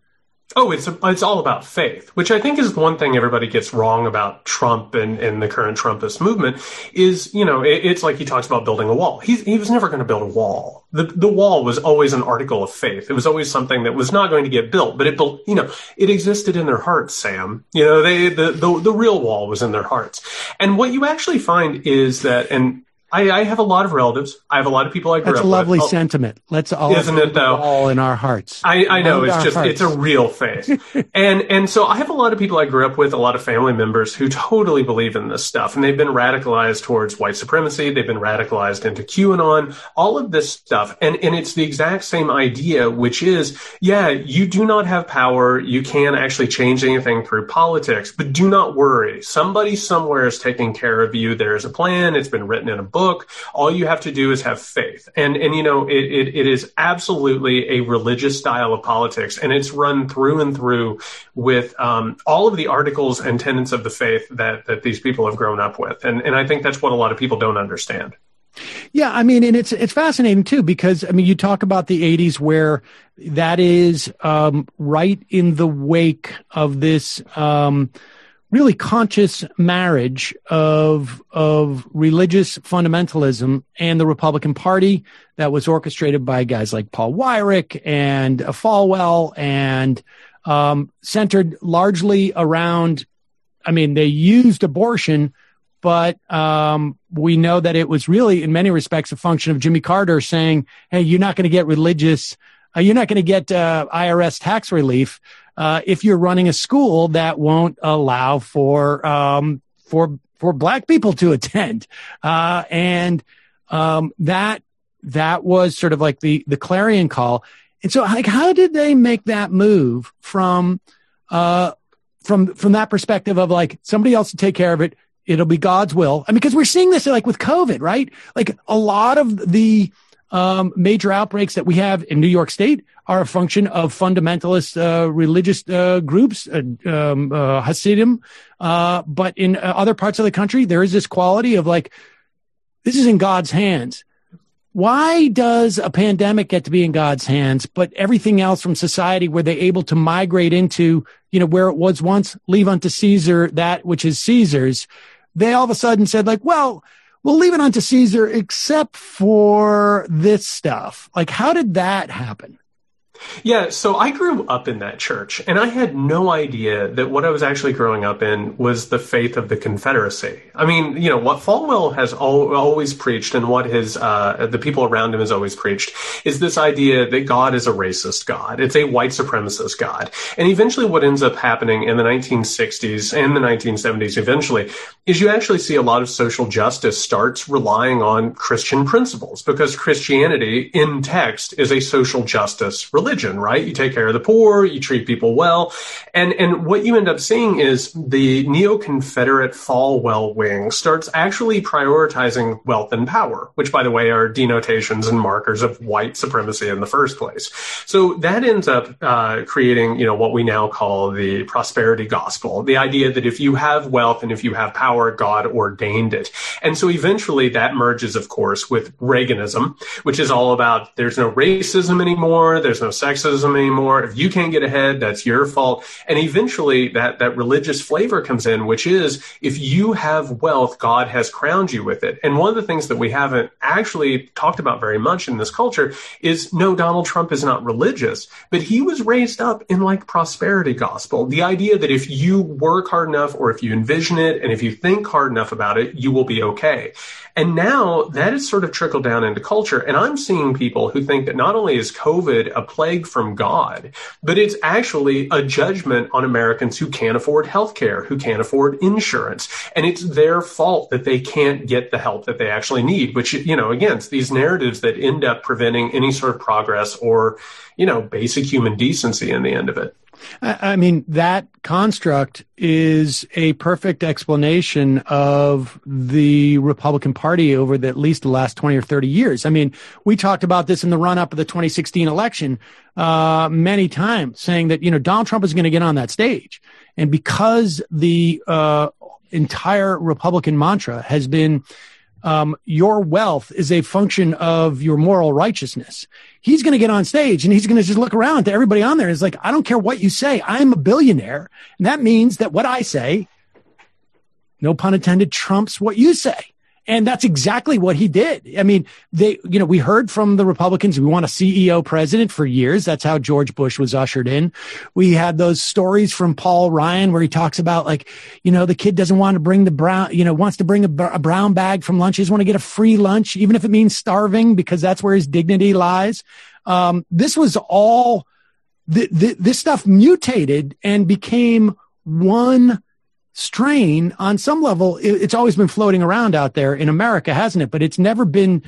Oh, it's a, it's all about faith, which I think is one thing everybody gets wrong about Trump and, and the current Trumpist movement is, you know, it, it's like he talks about building a wall. He, he was never going to build a wall. The, the wall was always an article of faith. It was always something that was not going to get built, but it, you know, it existed in their hearts, Sam. You know, they, the, the, the real wall was in their hearts. And what you actually find is that, and I, I have a lot of relatives. I have a lot of people I grew That's up a lovely with. sentiment. Let's all Isn't it, though? all in our hearts. I, I know. Load it's our just, hearts. it's a real faith. and, and so I have a lot of people I grew up with, a lot of family members who totally believe in this stuff. And they've been radicalized towards white supremacy. They've been radicalized into QAnon, all of this stuff. And, and it's the exact same idea, which is, yeah, you do not have power. You can't actually change anything through politics, but do not worry. Somebody somewhere is taking care of you. There's a plan. It's been written in a book. All you have to do is have faith. And, and you know, it, it, it is absolutely a religious style of politics, and it's run through and through with um, all of the articles and tenets of the faith that, that these people have grown up with. And, and I think that's what a lot of people don't understand. Yeah, I mean, and it's it's fascinating too, because I mean, you talk about the eighties where that is um, right in the wake of this um, really conscious marriage of of religious fundamentalism and the Republican Party that was orchestrated by guys like Paul Weyrich and uh, Falwell and um, centered largely around, I mean, they used abortion, but um, we know that it was really, in many respects, a function of Jimmy Carter saying, hey, you're not going to get religious, uh, you're not going to get uh, I R S tax relief uh, if you're running a school that won't allow for um, for for black people to attend. Uh, and um, that that was sort of like the, the clarion call. And so, like, how did they make that move from uh, from from that perspective of like somebody else to take care of it? It'll be God's will. I mean, because we're seeing this like with COVID, right? Like a lot of the um, major outbreaks that we have in New York State are a function of fundamentalist uh, religious uh, groups, uh, um, uh, Hasidim. Uh, but in uh, other parts of the country, there is this quality of like, this is in God's hands. Why does a pandemic get to be in God's hands, but everything else from society, were they able to migrate into, you know, where it was once, leave unto Caesar that which is Caesar's? They all of a sudden said like, well, we'll leave it unto Caesar except for this stuff. Like, how did that happen? Yeah, so I grew up in that church, and I had no idea that what I was actually growing up in was the faith of the Confederacy. I mean, you know, what Falwell has al- always preached, and what his uh, the people around him has always preached, is this idea that God is a racist God. It's a white supremacist God. And eventually what ends up happening in the nineteen sixties and the nineteen seventies eventually is you actually see a lot of social justice starts relying on Christian principles, because Christianity in text is a social justice religion. Religion, right? You take care of the poor, you treat people well. And, and what you end up seeing is the neo-Confederate Falwell wing starts actually prioritizing wealth and power, which, by the way, are denotations and markers of white supremacy in the first place. So that ends up uh, creating, you know, what we now call the prosperity gospel, the idea that if you have wealth and if you have power, God ordained it. And so eventually that merges, of course, with Reaganism, which is all about there's no racism anymore, there's no sexism anymore. If you can't get ahead, that's your fault. And eventually that, that religious flavor comes in, which is if you have wealth, God has crowned you with it. And one of the things that we haven't actually talked about very much in this culture is, no, Donald Trump is not religious, but he was raised up in like prosperity gospel. The idea that if you work hard enough, or if you envision it, and if you think hard enough about it, you will be okay. And now that has sort of trickled down into culture. And I'm seeing people who think that not only is COVID a plague from God, but it's actually a judgment on Americans who can't afford healthcare, who can't afford insurance. And it's their fault that they can't get the help that they actually need, which, you know, again, it's these narratives that end up preventing any sort of progress or, you know, basic human decency in the end of it. I mean, that construct is a perfect explanation of the Republican Party over the, at least the last twenty or thirty years. I mean, we talked about this in the run-up of the twenty sixteen election uh, many times, saying that, you know, Donald Trump is going to get on that stage. And because the uh, entire Republican mantra has been um, your wealth is a function of your moral righteousness. He's going to get on stage and he's going to just look around to everybody on there. It's like, I don't care what you say. I'm a billionaire. And that means that what I say, no pun intended, trumps what you say. And that's exactly what he did. I mean, they, you know, we heard from the Republicans, we want a C E O president for years. That's how George Bush was ushered in. We had those stories from Paul Ryan where he talks about, like, you know, the kid doesn't want to bring the brown, you know, wants to bring a, a brown bag from lunch. He doesn't want to get a free lunch, even if it means starving, because that's where his dignity lies. Um, this was all, th- th- this stuff mutated and became one strain. On some level, it's always been floating around out there in America, hasn't it? But it's never been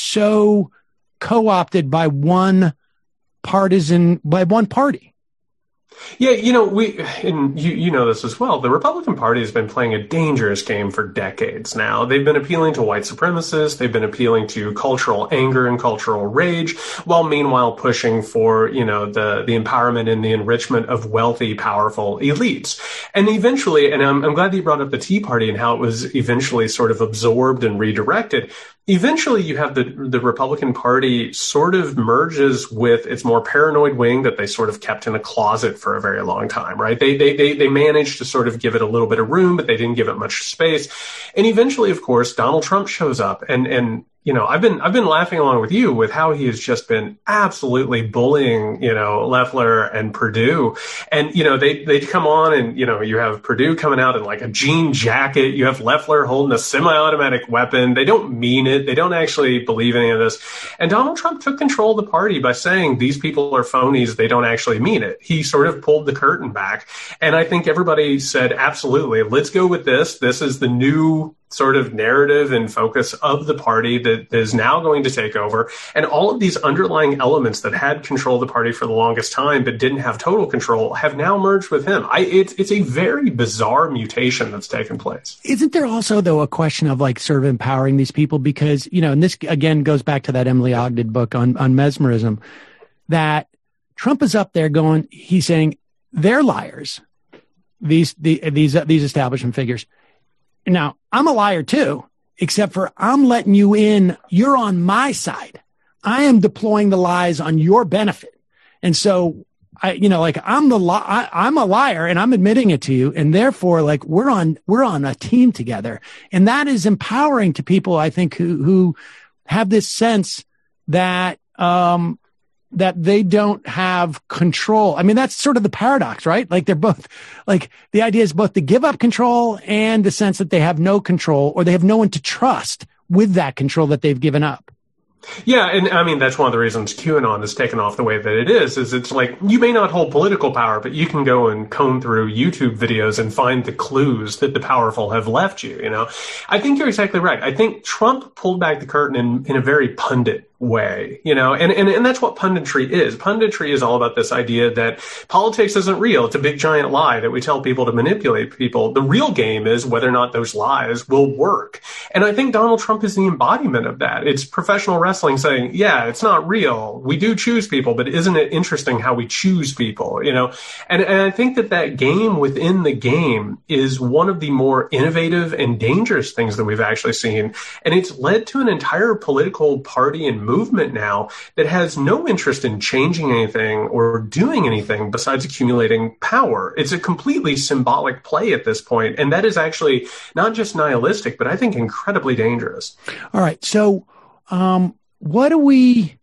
so co-opted by one partisan, by one party. Yeah, you know, we, and you, you know this as well, the Republican Party has been playing a dangerous game for decades now. They've been appealing to white supremacists. They've been appealing to cultural anger and cultural rage, while meanwhile pushing for, you know, the, the empowerment and the enrichment of wealthy, powerful elites. And eventually, and I'm, I'm glad that you brought up the Tea Party and how it was eventually sort of absorbed and redirected. Eventually, you have the the Republican Party sort of merges with its more paranoid wing that they sort of kept in a closet for a very long time, right? They they they they managed to sort of give it a little bit of room, but they didn't give it much space. And eventually, of course, Donald Trump shows up, and and you know, I've been I've been laughing along with you with how he has just been absolutely bullying, you know, Loeffler and Perdue. And, you know, they they come on and, you know, you have Perdue coming out in like a jean jacket. You have Loeffler holding a semi-automatic weapon. They don't mean it. They don't actually believe any of this. And Donald Trump took control of the party by saying these people are phonies. They don't actually mean it. He sort of pulled the curtain back. And I think everybody said, absolutely, let's go with this. This is the new sort of narrative and focus of the party that is now going to take over. And all of these underlying elements that had control of the party for the longest time but didn't have total control have now merged with him. I, it's, it's a very bizarre mutation that's taken place. Isn't there also, though, a question of like sort of empowering these people? Because, you know, and this again goes back to that Emily Ogden book on, on mesmerism, that Trump is up there going, he's saying they're liars, these, the, these, uh, these establishment figures. Now, I'm a liar too, except for I'm letting you in. You're on my side. I am deploying the lies on your benefit. And so I, you know, like I'm the, li- I, I'm a liar and I'm admitting it to you. And therefore, like we're on, we're on a team together. And that is empowering to people, I think, who, who have this sense that, um, that they don't have control. I mean, that's sort of the paradox, right? Like they're both, like the idea is both to give up control and the sense that they have no control or they have no one to trust with that control that they've given up. Yeah, and I mean, that's one of the reasons QAnon is taken off the way that it is, is it's like, you may not hold political power, but you can go and comb through YouTube videos and find the clues that the powerful have left you, you know? I think you're exactly right. I think Trump pulled back the curtain in, in a very pundit way, you know, and, and, and that's what punditry is. Punditry is all about this idea that politics isn't real. It's a big giant lie that we tell people to manipulate people. The real game is whether or not those lies will work. And I think Donald Trump is the embodiment of that. It's professional wrestling saying, yeah, it's not real. We do choose people, but isn't it interesting how we choose people, you know? And, and I think that that game within the game is one of the more innovative and dangerous things that we've actually seen. And it's led to an entire political party and movement now that has no interest in changing anything or doing anything besides accumulating power. It's a completely symbolic play at this point, and that is actually not just nihilistic, but I think incredibly dangerous. All right. So, um, what do we,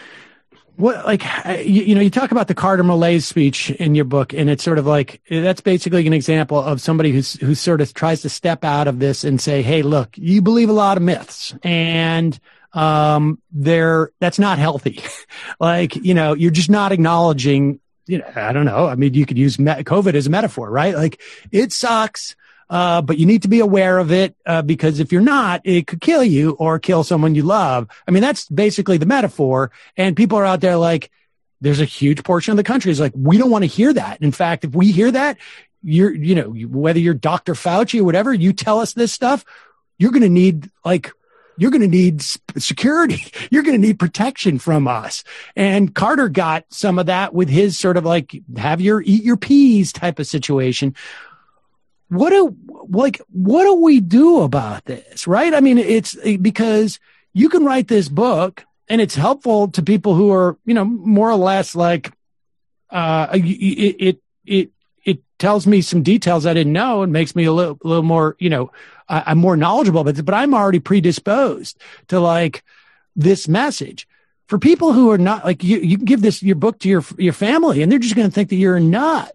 what, like, you, you know, you talk about the Carter Millais speech in your book, and it's sort of like, that's basically an example of somebody who's, who sort of tries to step out of this and say, hey, look, you believe a lot of myths, and um, they're, that's not healthy. Like, you know, you're just not acknowledging, you know, I don't know. I mean, you could use me- COVID as a metaphor, right? Like it sucks, uh, but you need to be aware of it, uh, because if you're not, it could kill you or kill someone you love. I mean, that's basically the metaphor. And people are out there like, there's a huge portion of the country is like, we don't want to hear that. In fact, if we hear that, you're, you know, whether you're Doctor Fauci or whatever, you tell us this stuff, you're going to need like, you're going to need security. You're going to need protection from us. And Carter got some of that with his sort of like have your eat your peas type of situation. What do like, what do we do about this? Right. I mean, it's because you can write this book and it's helpful to people who are, you know, more or less like, uh, it, it, it, it tells me some details I didn't know and makes me a little, a little more, you know, I, I'm more knowledgeable, but, but I'm already predisposed to like this message. For people who are not like you, you can give this, your book to your, your family and they're just going to think that you're a nut.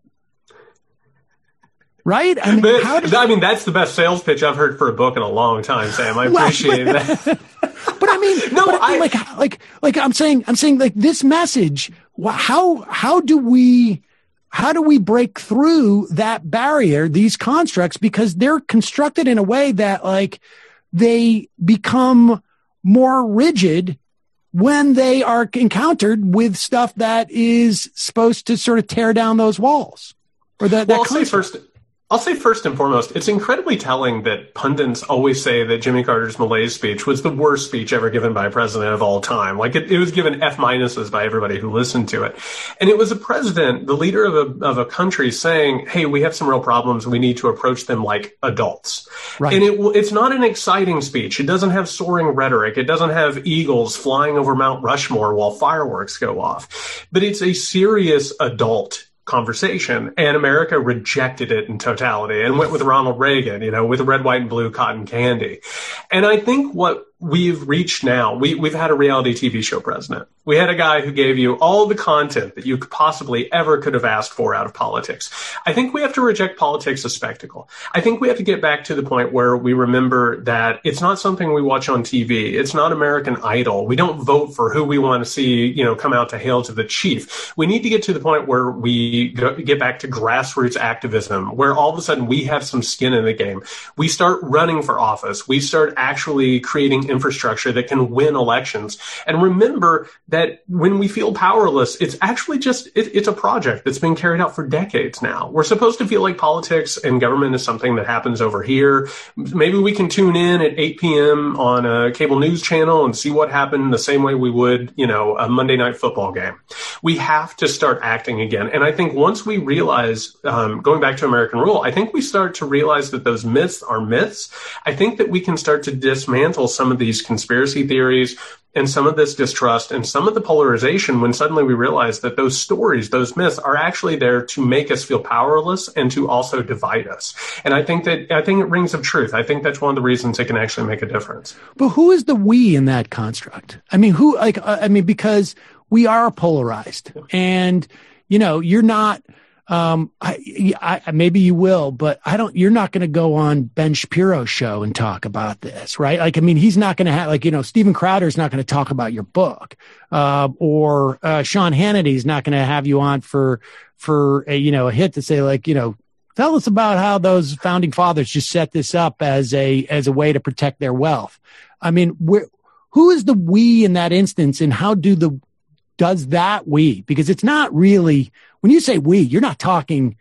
Right? I mean, but, how does, I mean, that's the best sales pitch I've heard for a book in a long time, Sam. I appreciate well, that. But I mean, no, but I mean, I, like, like, like I'm saying, I'm saying like this message, how, how do we, how do we break through that barrier, these constructs, because they're constructed in a way that like they become more rigid when they are encountered with stuff that is supposed to sort of tear down those walls or that, well, that I'll say first, I'll say first and foremost, it's incredibly telling that pundits always say that Jimmy Carter's malaise speech was the worst speech ever given by a president of all time. Like it, it was given F minuses by everybody who listened to it. And it was a president, the leader of a, of a country saying, hey, we have some real problems. We need to approach them like adults. Right. And it, it's not an exciting speech. It doesn't have soaring rhetoric. It doesn't have eagles flying over Mount Rushmore while fireworks go off. But it's a serious adult conversation, and America rejected it in totality and went with Ronald Reagan, you know, with red, white, and blue cotton candy. And I think what we've reached now, we, we've had a reality T V show president. We had a guy who gave you all the content that you could possibly ever could have asked for out of politics. I think we have to reject politics as spectacle. I think we have to get back to the point where we remember that it's not something we watch on T V. It's not American Idol. We don't vote for who we want to see, you know, come out to hail to the chief. We need to get to the point where we go, get back to grassroots activism, where all of a sudden we have some skin in the game. We start running for office. We start actually creating infrastructure that can win elections. And remember that when we feel powerless, it's actually just, it, it's a project that's been carried out for decades now. We're supposed to feel like politics and government is something that happens over here. Maybe we can tune in at eight p.m. on a cable news channel and see what happened the same way we would, you know, a Monday night football game. We have to start acting again. And I think once we realize, um, going back to American Rule, I think we start to realize that those myths are myths. I think that we can start to dismantle some of these conspiracy theories and some of this distrust and some of the polarization when suddenly we realize that those stories, those myths are actually there to make us feel powerless and to also divide us. And I think that, I think it rings of truth. I think that's one of the reasons it can actually make a difference. But who is the we in that construct? I mean, who, like, I mean, because we are polarized and, you know, you're not, Um, I, I, maybe you will, but I don't, you're not going to go on Ben Shapiro's show and talk about this, right? Like, I mean, he's not going to have, like, you know, Steven Crowder's not going to talk about your book, uh, or, uh, Sean Hannity's not going to have you on for, for a, you know, a hit to say like, you know, tell us about how those founding fathers just set this up as a, as a way to protect their wealth. I mean, where, who is the we in that instance and how do the, does that we, because it's not really, when you say we, you're not talking,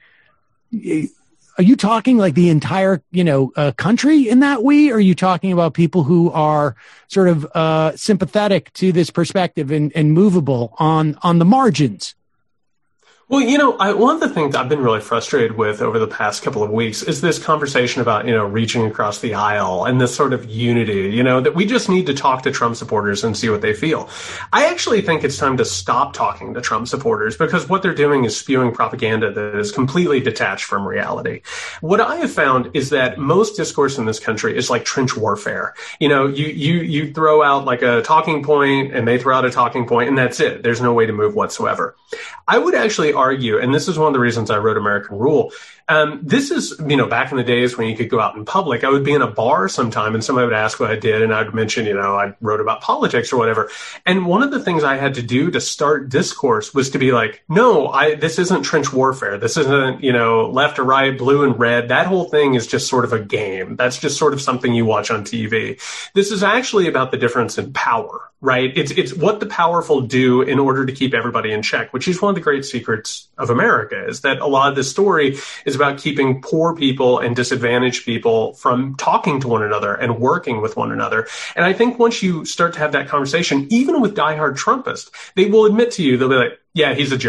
are you talking like the entire, you know, uh, country in that we? Or are you talking about people who are sort of uh, sympathetic to this perspective and, and movable on, on the margins? Well, you know, I, one of the things I've been really frustrated with over the past couple of weeks is this conversation about, you know, reaching across the aisle and this sort of unity, you know, that we just need to talk to Trump supporters and see what they feel. I actually think it's time to stop talking to Trump supporters because what they're doing is spewing propaganda that is completely detached from reality. What I have found is that most discourse in this country is like trench warfare. You know, you, you, you throw out like a talking point and they throw out a talking point and that's it. There's no way to move whatsoever. I would actually argue, and this is one of the reasons I wrote American Rule. Um, this is, you know, back in the days when you could go out in public, I would be in a bar sometime and somebody would ask what I did and I'd mention, you know, I wrote about politics or whatever. And one of the things I had to do to start discourse was to be like, no, I, this isn't trench warfare. This isn't, you know, left or right, blue and red. That whole thing is just sort of a game. That's just sort of something you watch on T V. This is actually about the difference in power, right? It's, it's what the powerful do in order to keep everybody in check, which is one of the great secrets of America, is that a lot of this story is about keeping poor people and disadvantaged people from talking to one another and working with one another. And I think once you start to have that conversation, even with diehard Trumpists, they will admit to you, they'll be like, yeah, he's a joke.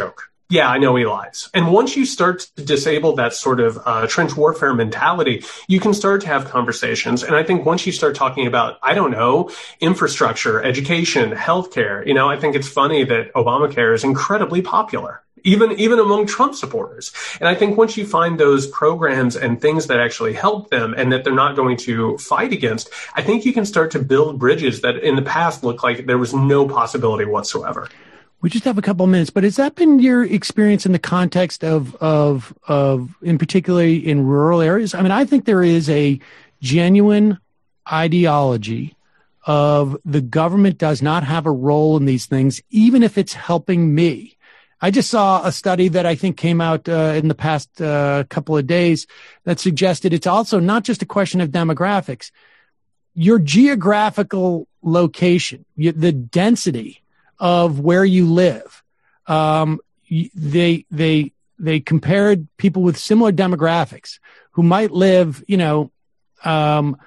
yeah, I know he lies. And once you start to disable that sort of uh, trench warfare mentality, you can start to have conversations. And I think once you start talking about, I don't know, infrastructure, education, healthcare, you know, I think it's funny that Obamacare is incredibly popular, even, even among Trump supporters. And I think once you find those programs and things that actually help them and that they're not going to fight against, I think you can start to build bridges that in the past looked like there was no possibility whatsoever. We just have a couple of minutes, but has that been your experience in the context of, of, of, in particularly in rural areas? I mean, I think there is a genuine ideology of the government does not have a role in these things, even if it's helping me. I just saw a study that I think came out uh, in the past uh, couple of days that suggested it's also not just a question of demographics. Your geographical location, the density of where you live. Um, they, they, they compared people with similar demographics who might live, you know, um,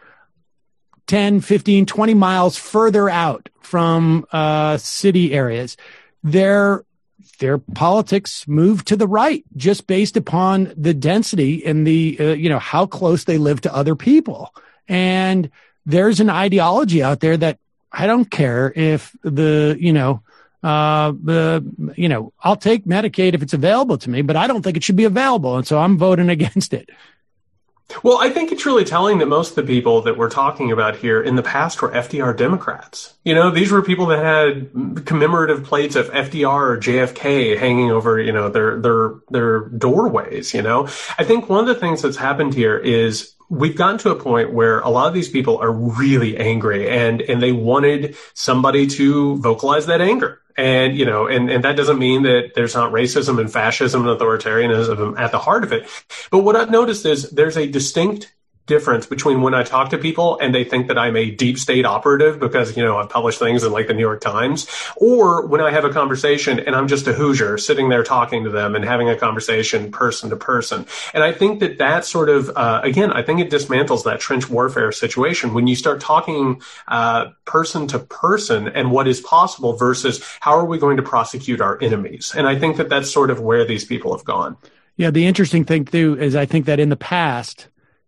ten, fifteen, twenty miles further out from, uh, city areas. Their, their politics moved to the right just based upon the density and the, uh, you know, how close they live to other people. And there's an ideology out there that I don't care if the, you know, uh, the, you know, I'll take Medicaid if it's available to me, but I don't think it should be available. And so I'm voting against it. Well, I think it's really telling that most of the people that we're talking about here in the past were F D R Democrats. You know, these were people that had commemorative plates of F D R or J F K hanging over, you know, their, their, their doorways, you know. I think one of the things that's happened here is we've gotten to a point where a lot of these people are really angry and, and they wanted somebody to vocalize that anger. And, you know, and, and that doesn't mean that there's not racism and fascism and authoritarianism at the heart of it. But what I've noticed is there's a distinct difference between when I talk to people and they think that I'm a deep state operative because, you know, I've published things in like the New York Times, or when I have a conversation and I'm just a Hoosier sitting there talking to them and having a conversation person to person. And I think that that sort of, uh, again, I think it dismantles that trench warfare situation when you start talking uh, person to person and what is possible versus how are we going to prosecute our enemies. And I think that that's sort of where these people have gone. Yeah, the interesting thing, too, is I think that in the past,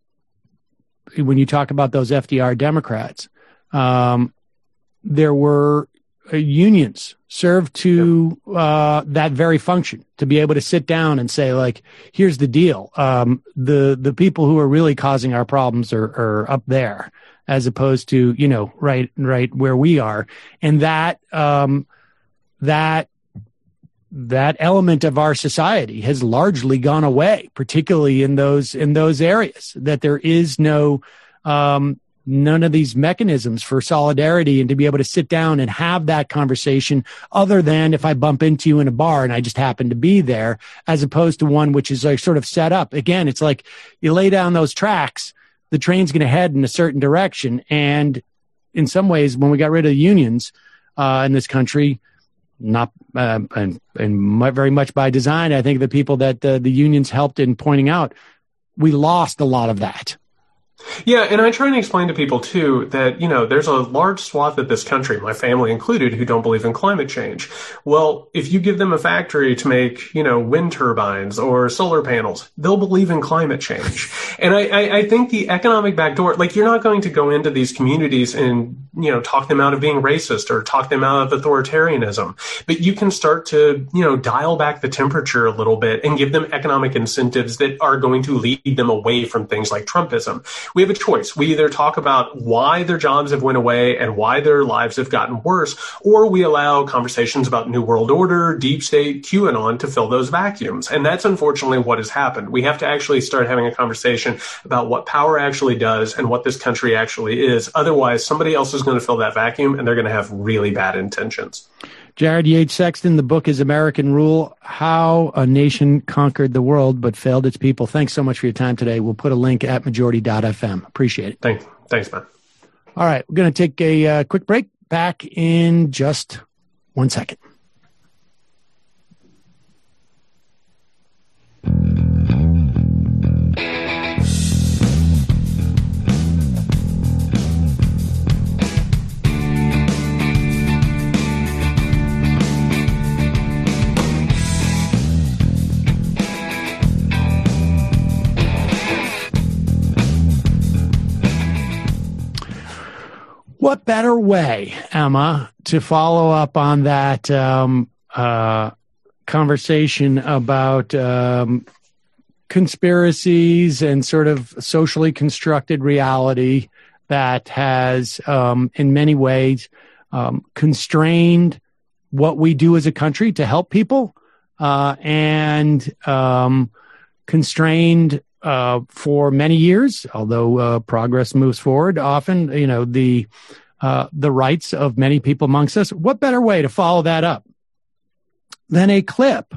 when you talk about those F D R Democrats, um, there were uh, unions served to uh, that very function, to be able to sit down and say, like, here's the deal. Um, the the people who are really causing our problems are, are up there, as opposed to, you know, right right where we are. And that um, that that element of our society has largely gone away, particularly in those in those areas, that there is no um, none of these mechanisms for solidarity and to be able to sit down and have that conversation other than if I bump into you in a bar and I just happen to be there, as opposed to one which is like sort of set up. Again, it's like you lay down those tracks, the train's going to head in a certain direction. And in some ways, when we got rid of the unions uh, in this country, not uh, and, and very much by design, I think the people that uh, the unions helped in pointing out, we lost a lot of that. Yeah, and I try and explain to people, too, that, you know, there's a large swath of this country, my family included, who don't believe in climate change. Well, if you give them a factory to make, you know, wind turbines or solar panels, they'll believe in climate change. And I, I, I think the economic backdoor, like, you're not going to go into these communities and, you know, talk them out of being racist or talk them out of authoritarianism. But you can start to, you know, dial back the temperature a little bit and give them economic incentives that are going to lead them away from things like Trumpism. We have a choice. We either talk about why their jobs have went away and why their lives have gotten worse, or we allow conversations about New World Order, deep state, QAnon to fill those vacuums. And that's unfortunately what has happened. We have to actually start having a conversation about what power actually does and what this country actually is. Otherwise, somebody else is going to fill that vacuum and they're going to have really bad intentions. Jared Yates Sexton, the book is American Rule, How a Nation Conquered the World but Failed Its People. Thanks so much for your time today. We'll put a link at majority dot f m. Appreciate it. Thanks, Thanks, man. All right, we're going to take a uh, quick break. Back in just one second. What better way, Emma, to follow up on that um, uh, conversation about um, conspiracies and sort of socially constructed reality that has, um, in many ways, um, constrained what we do as a country to help people, uh, and um, constrained uh, for many years, although uh, progress moves forward, often, you know, the uh, the rights of many people amongst us. What better way to follow that up than a clip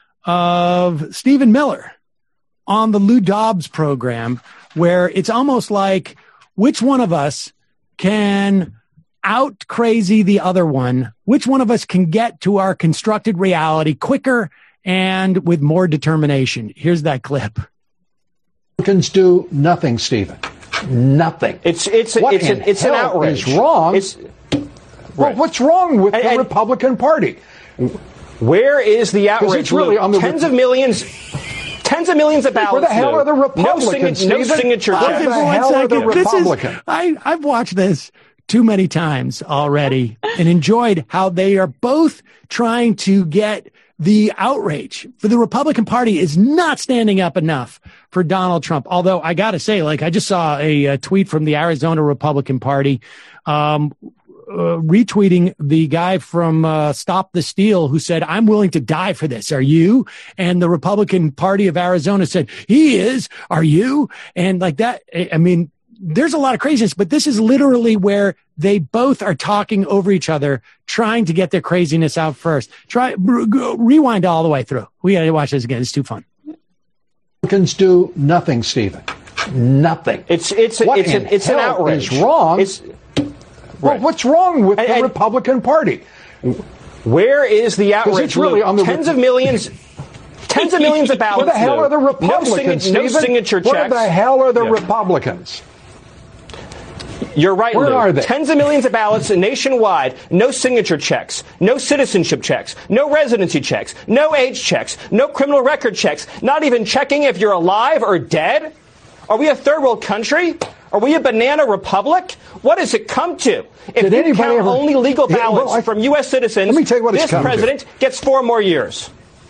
of Stephen Miller on the Lou Dobbs program, where it's almost like which one of us can out crazy the other one, which one of us can get to our constructed reality quicker and with more determination. Here's that clip. Republicans do nothing, Stephen. Nothing. It's it's what it's an, it's an outrage. Is wrong? It's, well, right. What's wrong with and, the and, Republican Party? Where is the outrage? It's really on the tens Rep- of millions, tens of millions of ballots. Where the hell are the Republicans? No, sign- no signature checks. Where the hell are the Republicans? Is, I I've watched this too many times already and enjoyed how they are both trying to get the outrage for the Republican Party is not standing up enough for Donald Trump. Although I got to say, like, I just saw a, a tweet from the Arizona Republican Party, um, uh, retweeting the guy from uh, Stop the Steal who said, I'm willing to die for this. Are you? And the Republican Party of Arizona said, he is. Are you? And like that, I mean, there's a lot of craziness, but this is literally where they both are talking over each other, trying to get their craziness out first. Try re- rewind all the way through. We got to watch this again. It's too fun. Republicans do nothing, Stephen. Nothing. It's it's what it's an, it's an outrage. Is wrong? It's, well, right. What's wrong with and, the and, Republican Party? Where is the outrage? It's really on the tens of millions. Tens of millions of ballots. Where the hell are the Republicans? No, sign- no signature checks. Where the hell are the yeah. Republicans? You're right, Where Lou. are they? Tens of millions of ballots nationwide, no signature checks, no citizenship checks, no residency checks, no age checks, no criminal record checks, not even checking if you're alive or dead? Are we a third world country? Are we a banana republic? What does it come to? If Did you anybody count ever, only legal ballots yeah, well, I, from U S citizens, let me tell you what this it's come president to. gets four more years.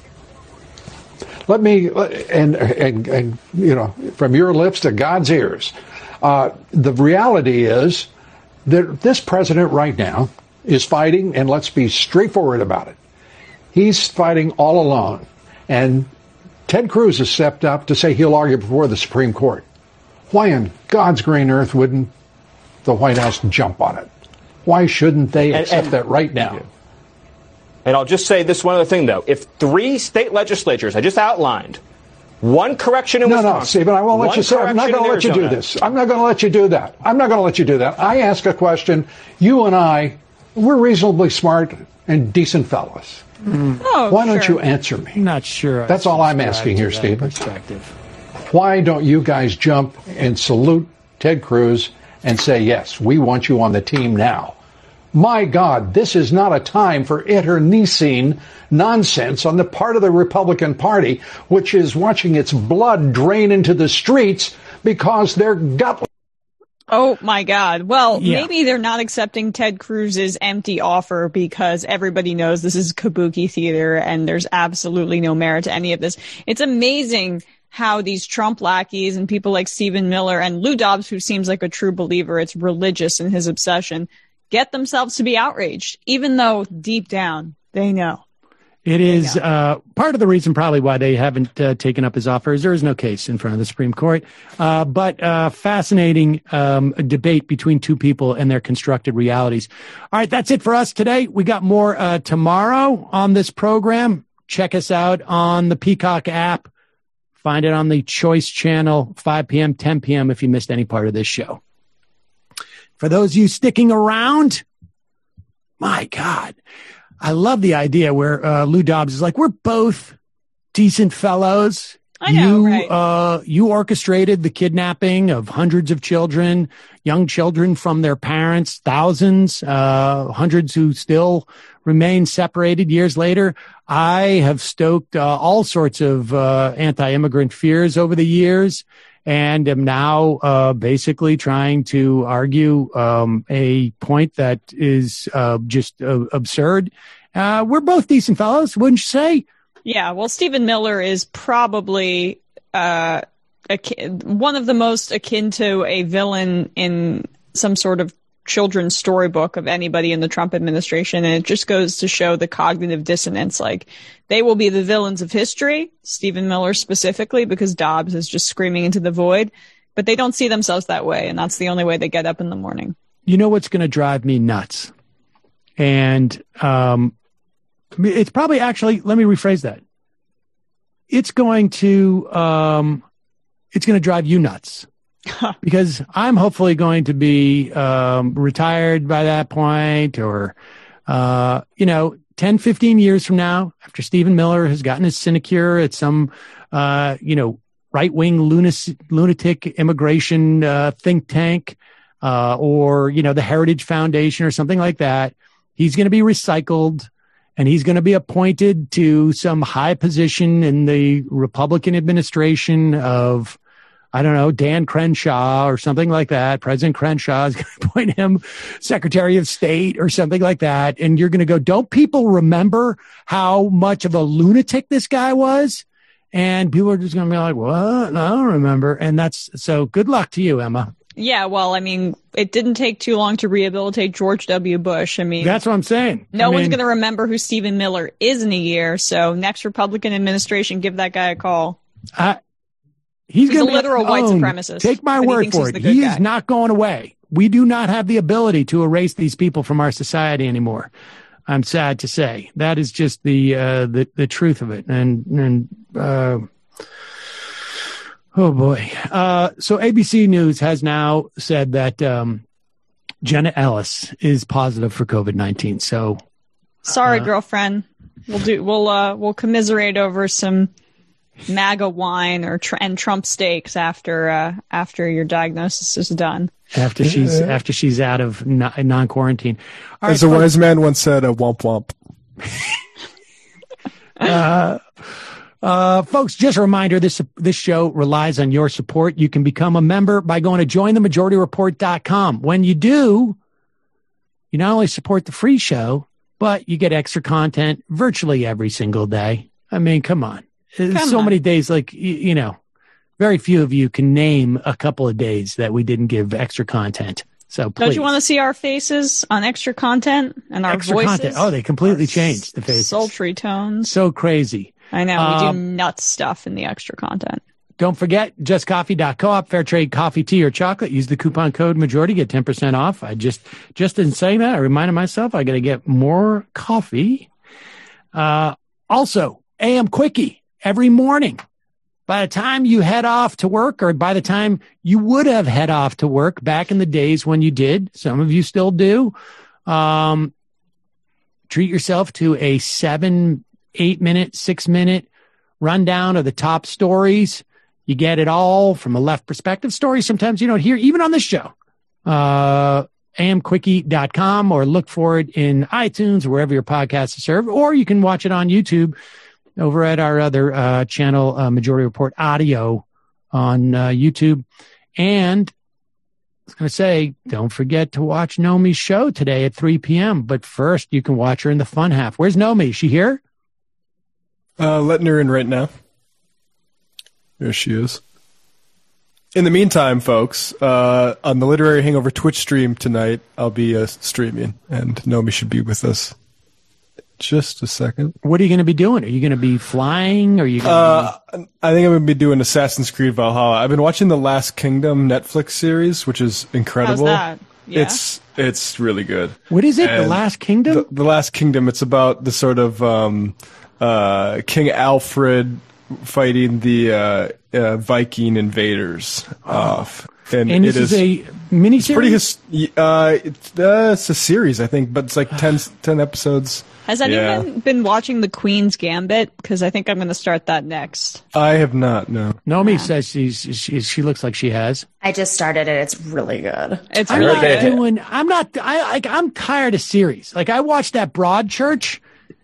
Let me, and, and, and, you know, from your lips to God's ears, uh, the reality is that this president right now is fighting, and let's be straightforward about it. He's fighting all alone. And Ted Cruz has stepped up to say he'll argue before the Supreme Court. Why in God's green earth wouldn't the White House jump on it? Why shouldn't they and, accept and, that right now? And I'll just say this one other thing, though. If three state legislatures I just outlined, one correction in no, Wisconsin. No, no, Stephen, I won't let you say I'm not going to let you do this. I'm not going to let you do that. I'm not going to let you do that. I ask a question. You and I, we're reasonably smart and decent fellows. Mm. Oh, Why don't sure. you answer me? I'm not sure. That's all I'm asking here, Stephen. Why don't you guys jump and salute Ted Cruz and say, yes, we want you on the team now? My God, this is not a time for internecine nonsense on the part of the Republican Party, which is watching its blood drain into the streets because they're gut. Oh, my God. Well, yeah. maybe they're not accepting Ted Cruz's empty offer because everybody knows this is kabuki theater and there's absolutely no merit to any of this. It's amazing how these Trump lackeys and people like Stephen Miller and Lou Dobbs, who seems like a true believer, it's religious in his obsession, get themselves to be outraged, even though deep down they know. It is uh, part of the reason probably why they haven't uh, taken up his offer is there is no case in front of the Supreme Court. Uh, but uh, fascinating um, debate between two people and their constructed realities. All right, that's it for us today. We got more uh, tomorrow on this program. Check us out on the Peacock app. Find it on the Choice Channel, five p.m., ten p.m. if you missed any part of this show. For those of you sticking around, my God, I love the idea where uh, Lou Dobbs is like, we're both decent fellows. I know, you, right? Uh, you orchestrated the kidnapping of hundreds of children, young children from their parents, thousands, uh, hundreds who still remain separated years later. I have stoked uh, all sorts of uh, anti-immigrant fears over the years. and am now uh, basically trying to argue um, a point that is uh, just uh, absurd. Uh, we're both decent fellows, wouldn't you say? Yeah, well, Stephen Miller is probably uh, akin, one of the most akin to a villain in some sort of children's storybook of anybody in the Trump administration. And it just goes to show the cognitive dissonance. Like, they will be the villains of history, Stephen Miller specifically, because Dobbs is just screaming into the void. But they don't see themselves that way. And that's the only way they get up in the morning. You know what's going to drive me nuts? And um, it's probably actually, let me rephrase that. It's going to, um, it's going to drive you nuts. Because I'm hopefully going to be um, retired by that point, or, uh, you know, ten, fifteen years from now, after Stephen Miller has gotten his sinecure at some, uh, you know, right-wing lunatic, lunatic immigration uh, think tank, uh, or, you know, the Heritage Foundation or something like that, he's going to be recycled, and he's going to be appointed to some high position in the Republican administration of, I don't know, Dan Crenshaw or something like that. President Crenshaw is going to appoint him Secretary of State or something like that. And you're going to go, don't people remember how much of a lunatic this guy was? And people are just going to be like, what? I don't remember. And that's, so good luck to you, Emma. Yeah, well, I mean, it didn't take too long to rehabilitate George W. Bush. I mean, that's what I'm saying. No I one's mean, going to remember who Stephen Miller is in a year. So next Republican administration, give that guy a call. I, He's, he's gonna a literal be white owned. supremacist. Take my word for it. He is not going away. We do not have the ability to erase these people from our society anymore. I'm sad to say. That is just the uh, the, the truth of it. And and uh, oh boy. Uh, so A B C News has now said that um, Jenna Ellis is positive for COVID nineteen. So sorry, uh, girlfriend. We'll do. We'll uh, we'll commiserate over some MAGA wine or tr- and Trump steaks after uh, after your diagnosis is done. After she's yeah. after she's out of non quarantine. All As right, a folks, wise man once said, a womp womp. uh, uh, folks, just a reminder: this this show relies on your support. You can become a member by going to join the majority report dot com. When you do, you not only support the free show, but you get extra content virtually every single day. I mean, come on. Come so on. Many days, like, you, you know, very few of you can name a couple of days that we didn't give extra content. So please. Don't you want to see our faces on extra content and our extra voices? Content. Oh, they completely changed the faces. Sultry tones. So crazy. I know. We um, do nuts stuff in the extra content. Don't forget, just coffee dot coop, fair trade coffee, tea, or chocolate. Use the coupon code majority, get ten percent off. I just, just in saying that, I reminded myself I got to get more coffee. Uh, also, A M Quickie. Every morning, by the time you head off to work, or by the time you would have head off to work back in the days when you did, some of you still do, um, treat yourself to a seven, eight minute, six minute rundown of the top stories. You get it all from a left perspective. Stories sometimes you don't hear, even on this show. Uh, A M quickie dot com, or look for it in iTunes or wherever your podcasts are served, or you can watch it on YouTube over at our other uh, channel, uh, Majority Report Audio on uh, YouTube. And I was going to say, don't forget to watch Nomi's show today at three p.m. But first, you can watch her in the fun half. Where's Nomi? Is she here? Uh, letting her in right now. There she is. In the meantime, folks, uh, on the Literary Hangover Twitch stream tonight, I'll be uh, streaming, and Nomi should be with us. Just a second. What are you going to be doing? Are you going to be flying? Or are you? Gonna uh, be... I think I'm going to be doing Assassin's Creed Valhalla. I've been watching the Last Kingdom Netflix series, which is incredible. How's that? Yeah. It's it's really good. What is it? And the Last Kingdom? The, the Last Kingdom. It's about the sort of um, uh, King Alfred fighting the uh, uh, Viking invaders off. Oh. And, and this is, is a miniseries? It's pretty. His, uh, it's, uh, it's a series, I think, but it's like ten, ten episodes. Has anyone yeah. been watching The Queen's Gambit? Because I think I'm going to start that next. I have not, no. Nomi yeah. says she's, she, she looks like she has. I just started it. It's really good. It's I'm really not good. Doing, I'm not, I, like, I'm tired of series. Like, I watched that Broadchurch,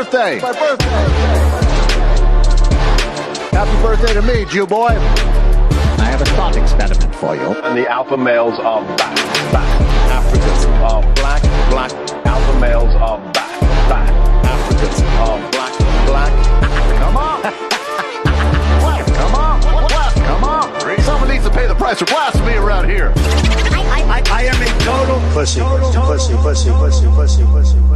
birthday. My birthday. Happy birthday to me, Jew boy. I have a thought experiment for you. And the alpha males are back, back. Africans are black, black. Alpha males are back, back. Africans are black, black. Come on. Come on. Come on. Someone needs to pay the price for blasphemy around here. I, I, I am a total pussy, total, pussy, pussy, pussy, pussy, pussy.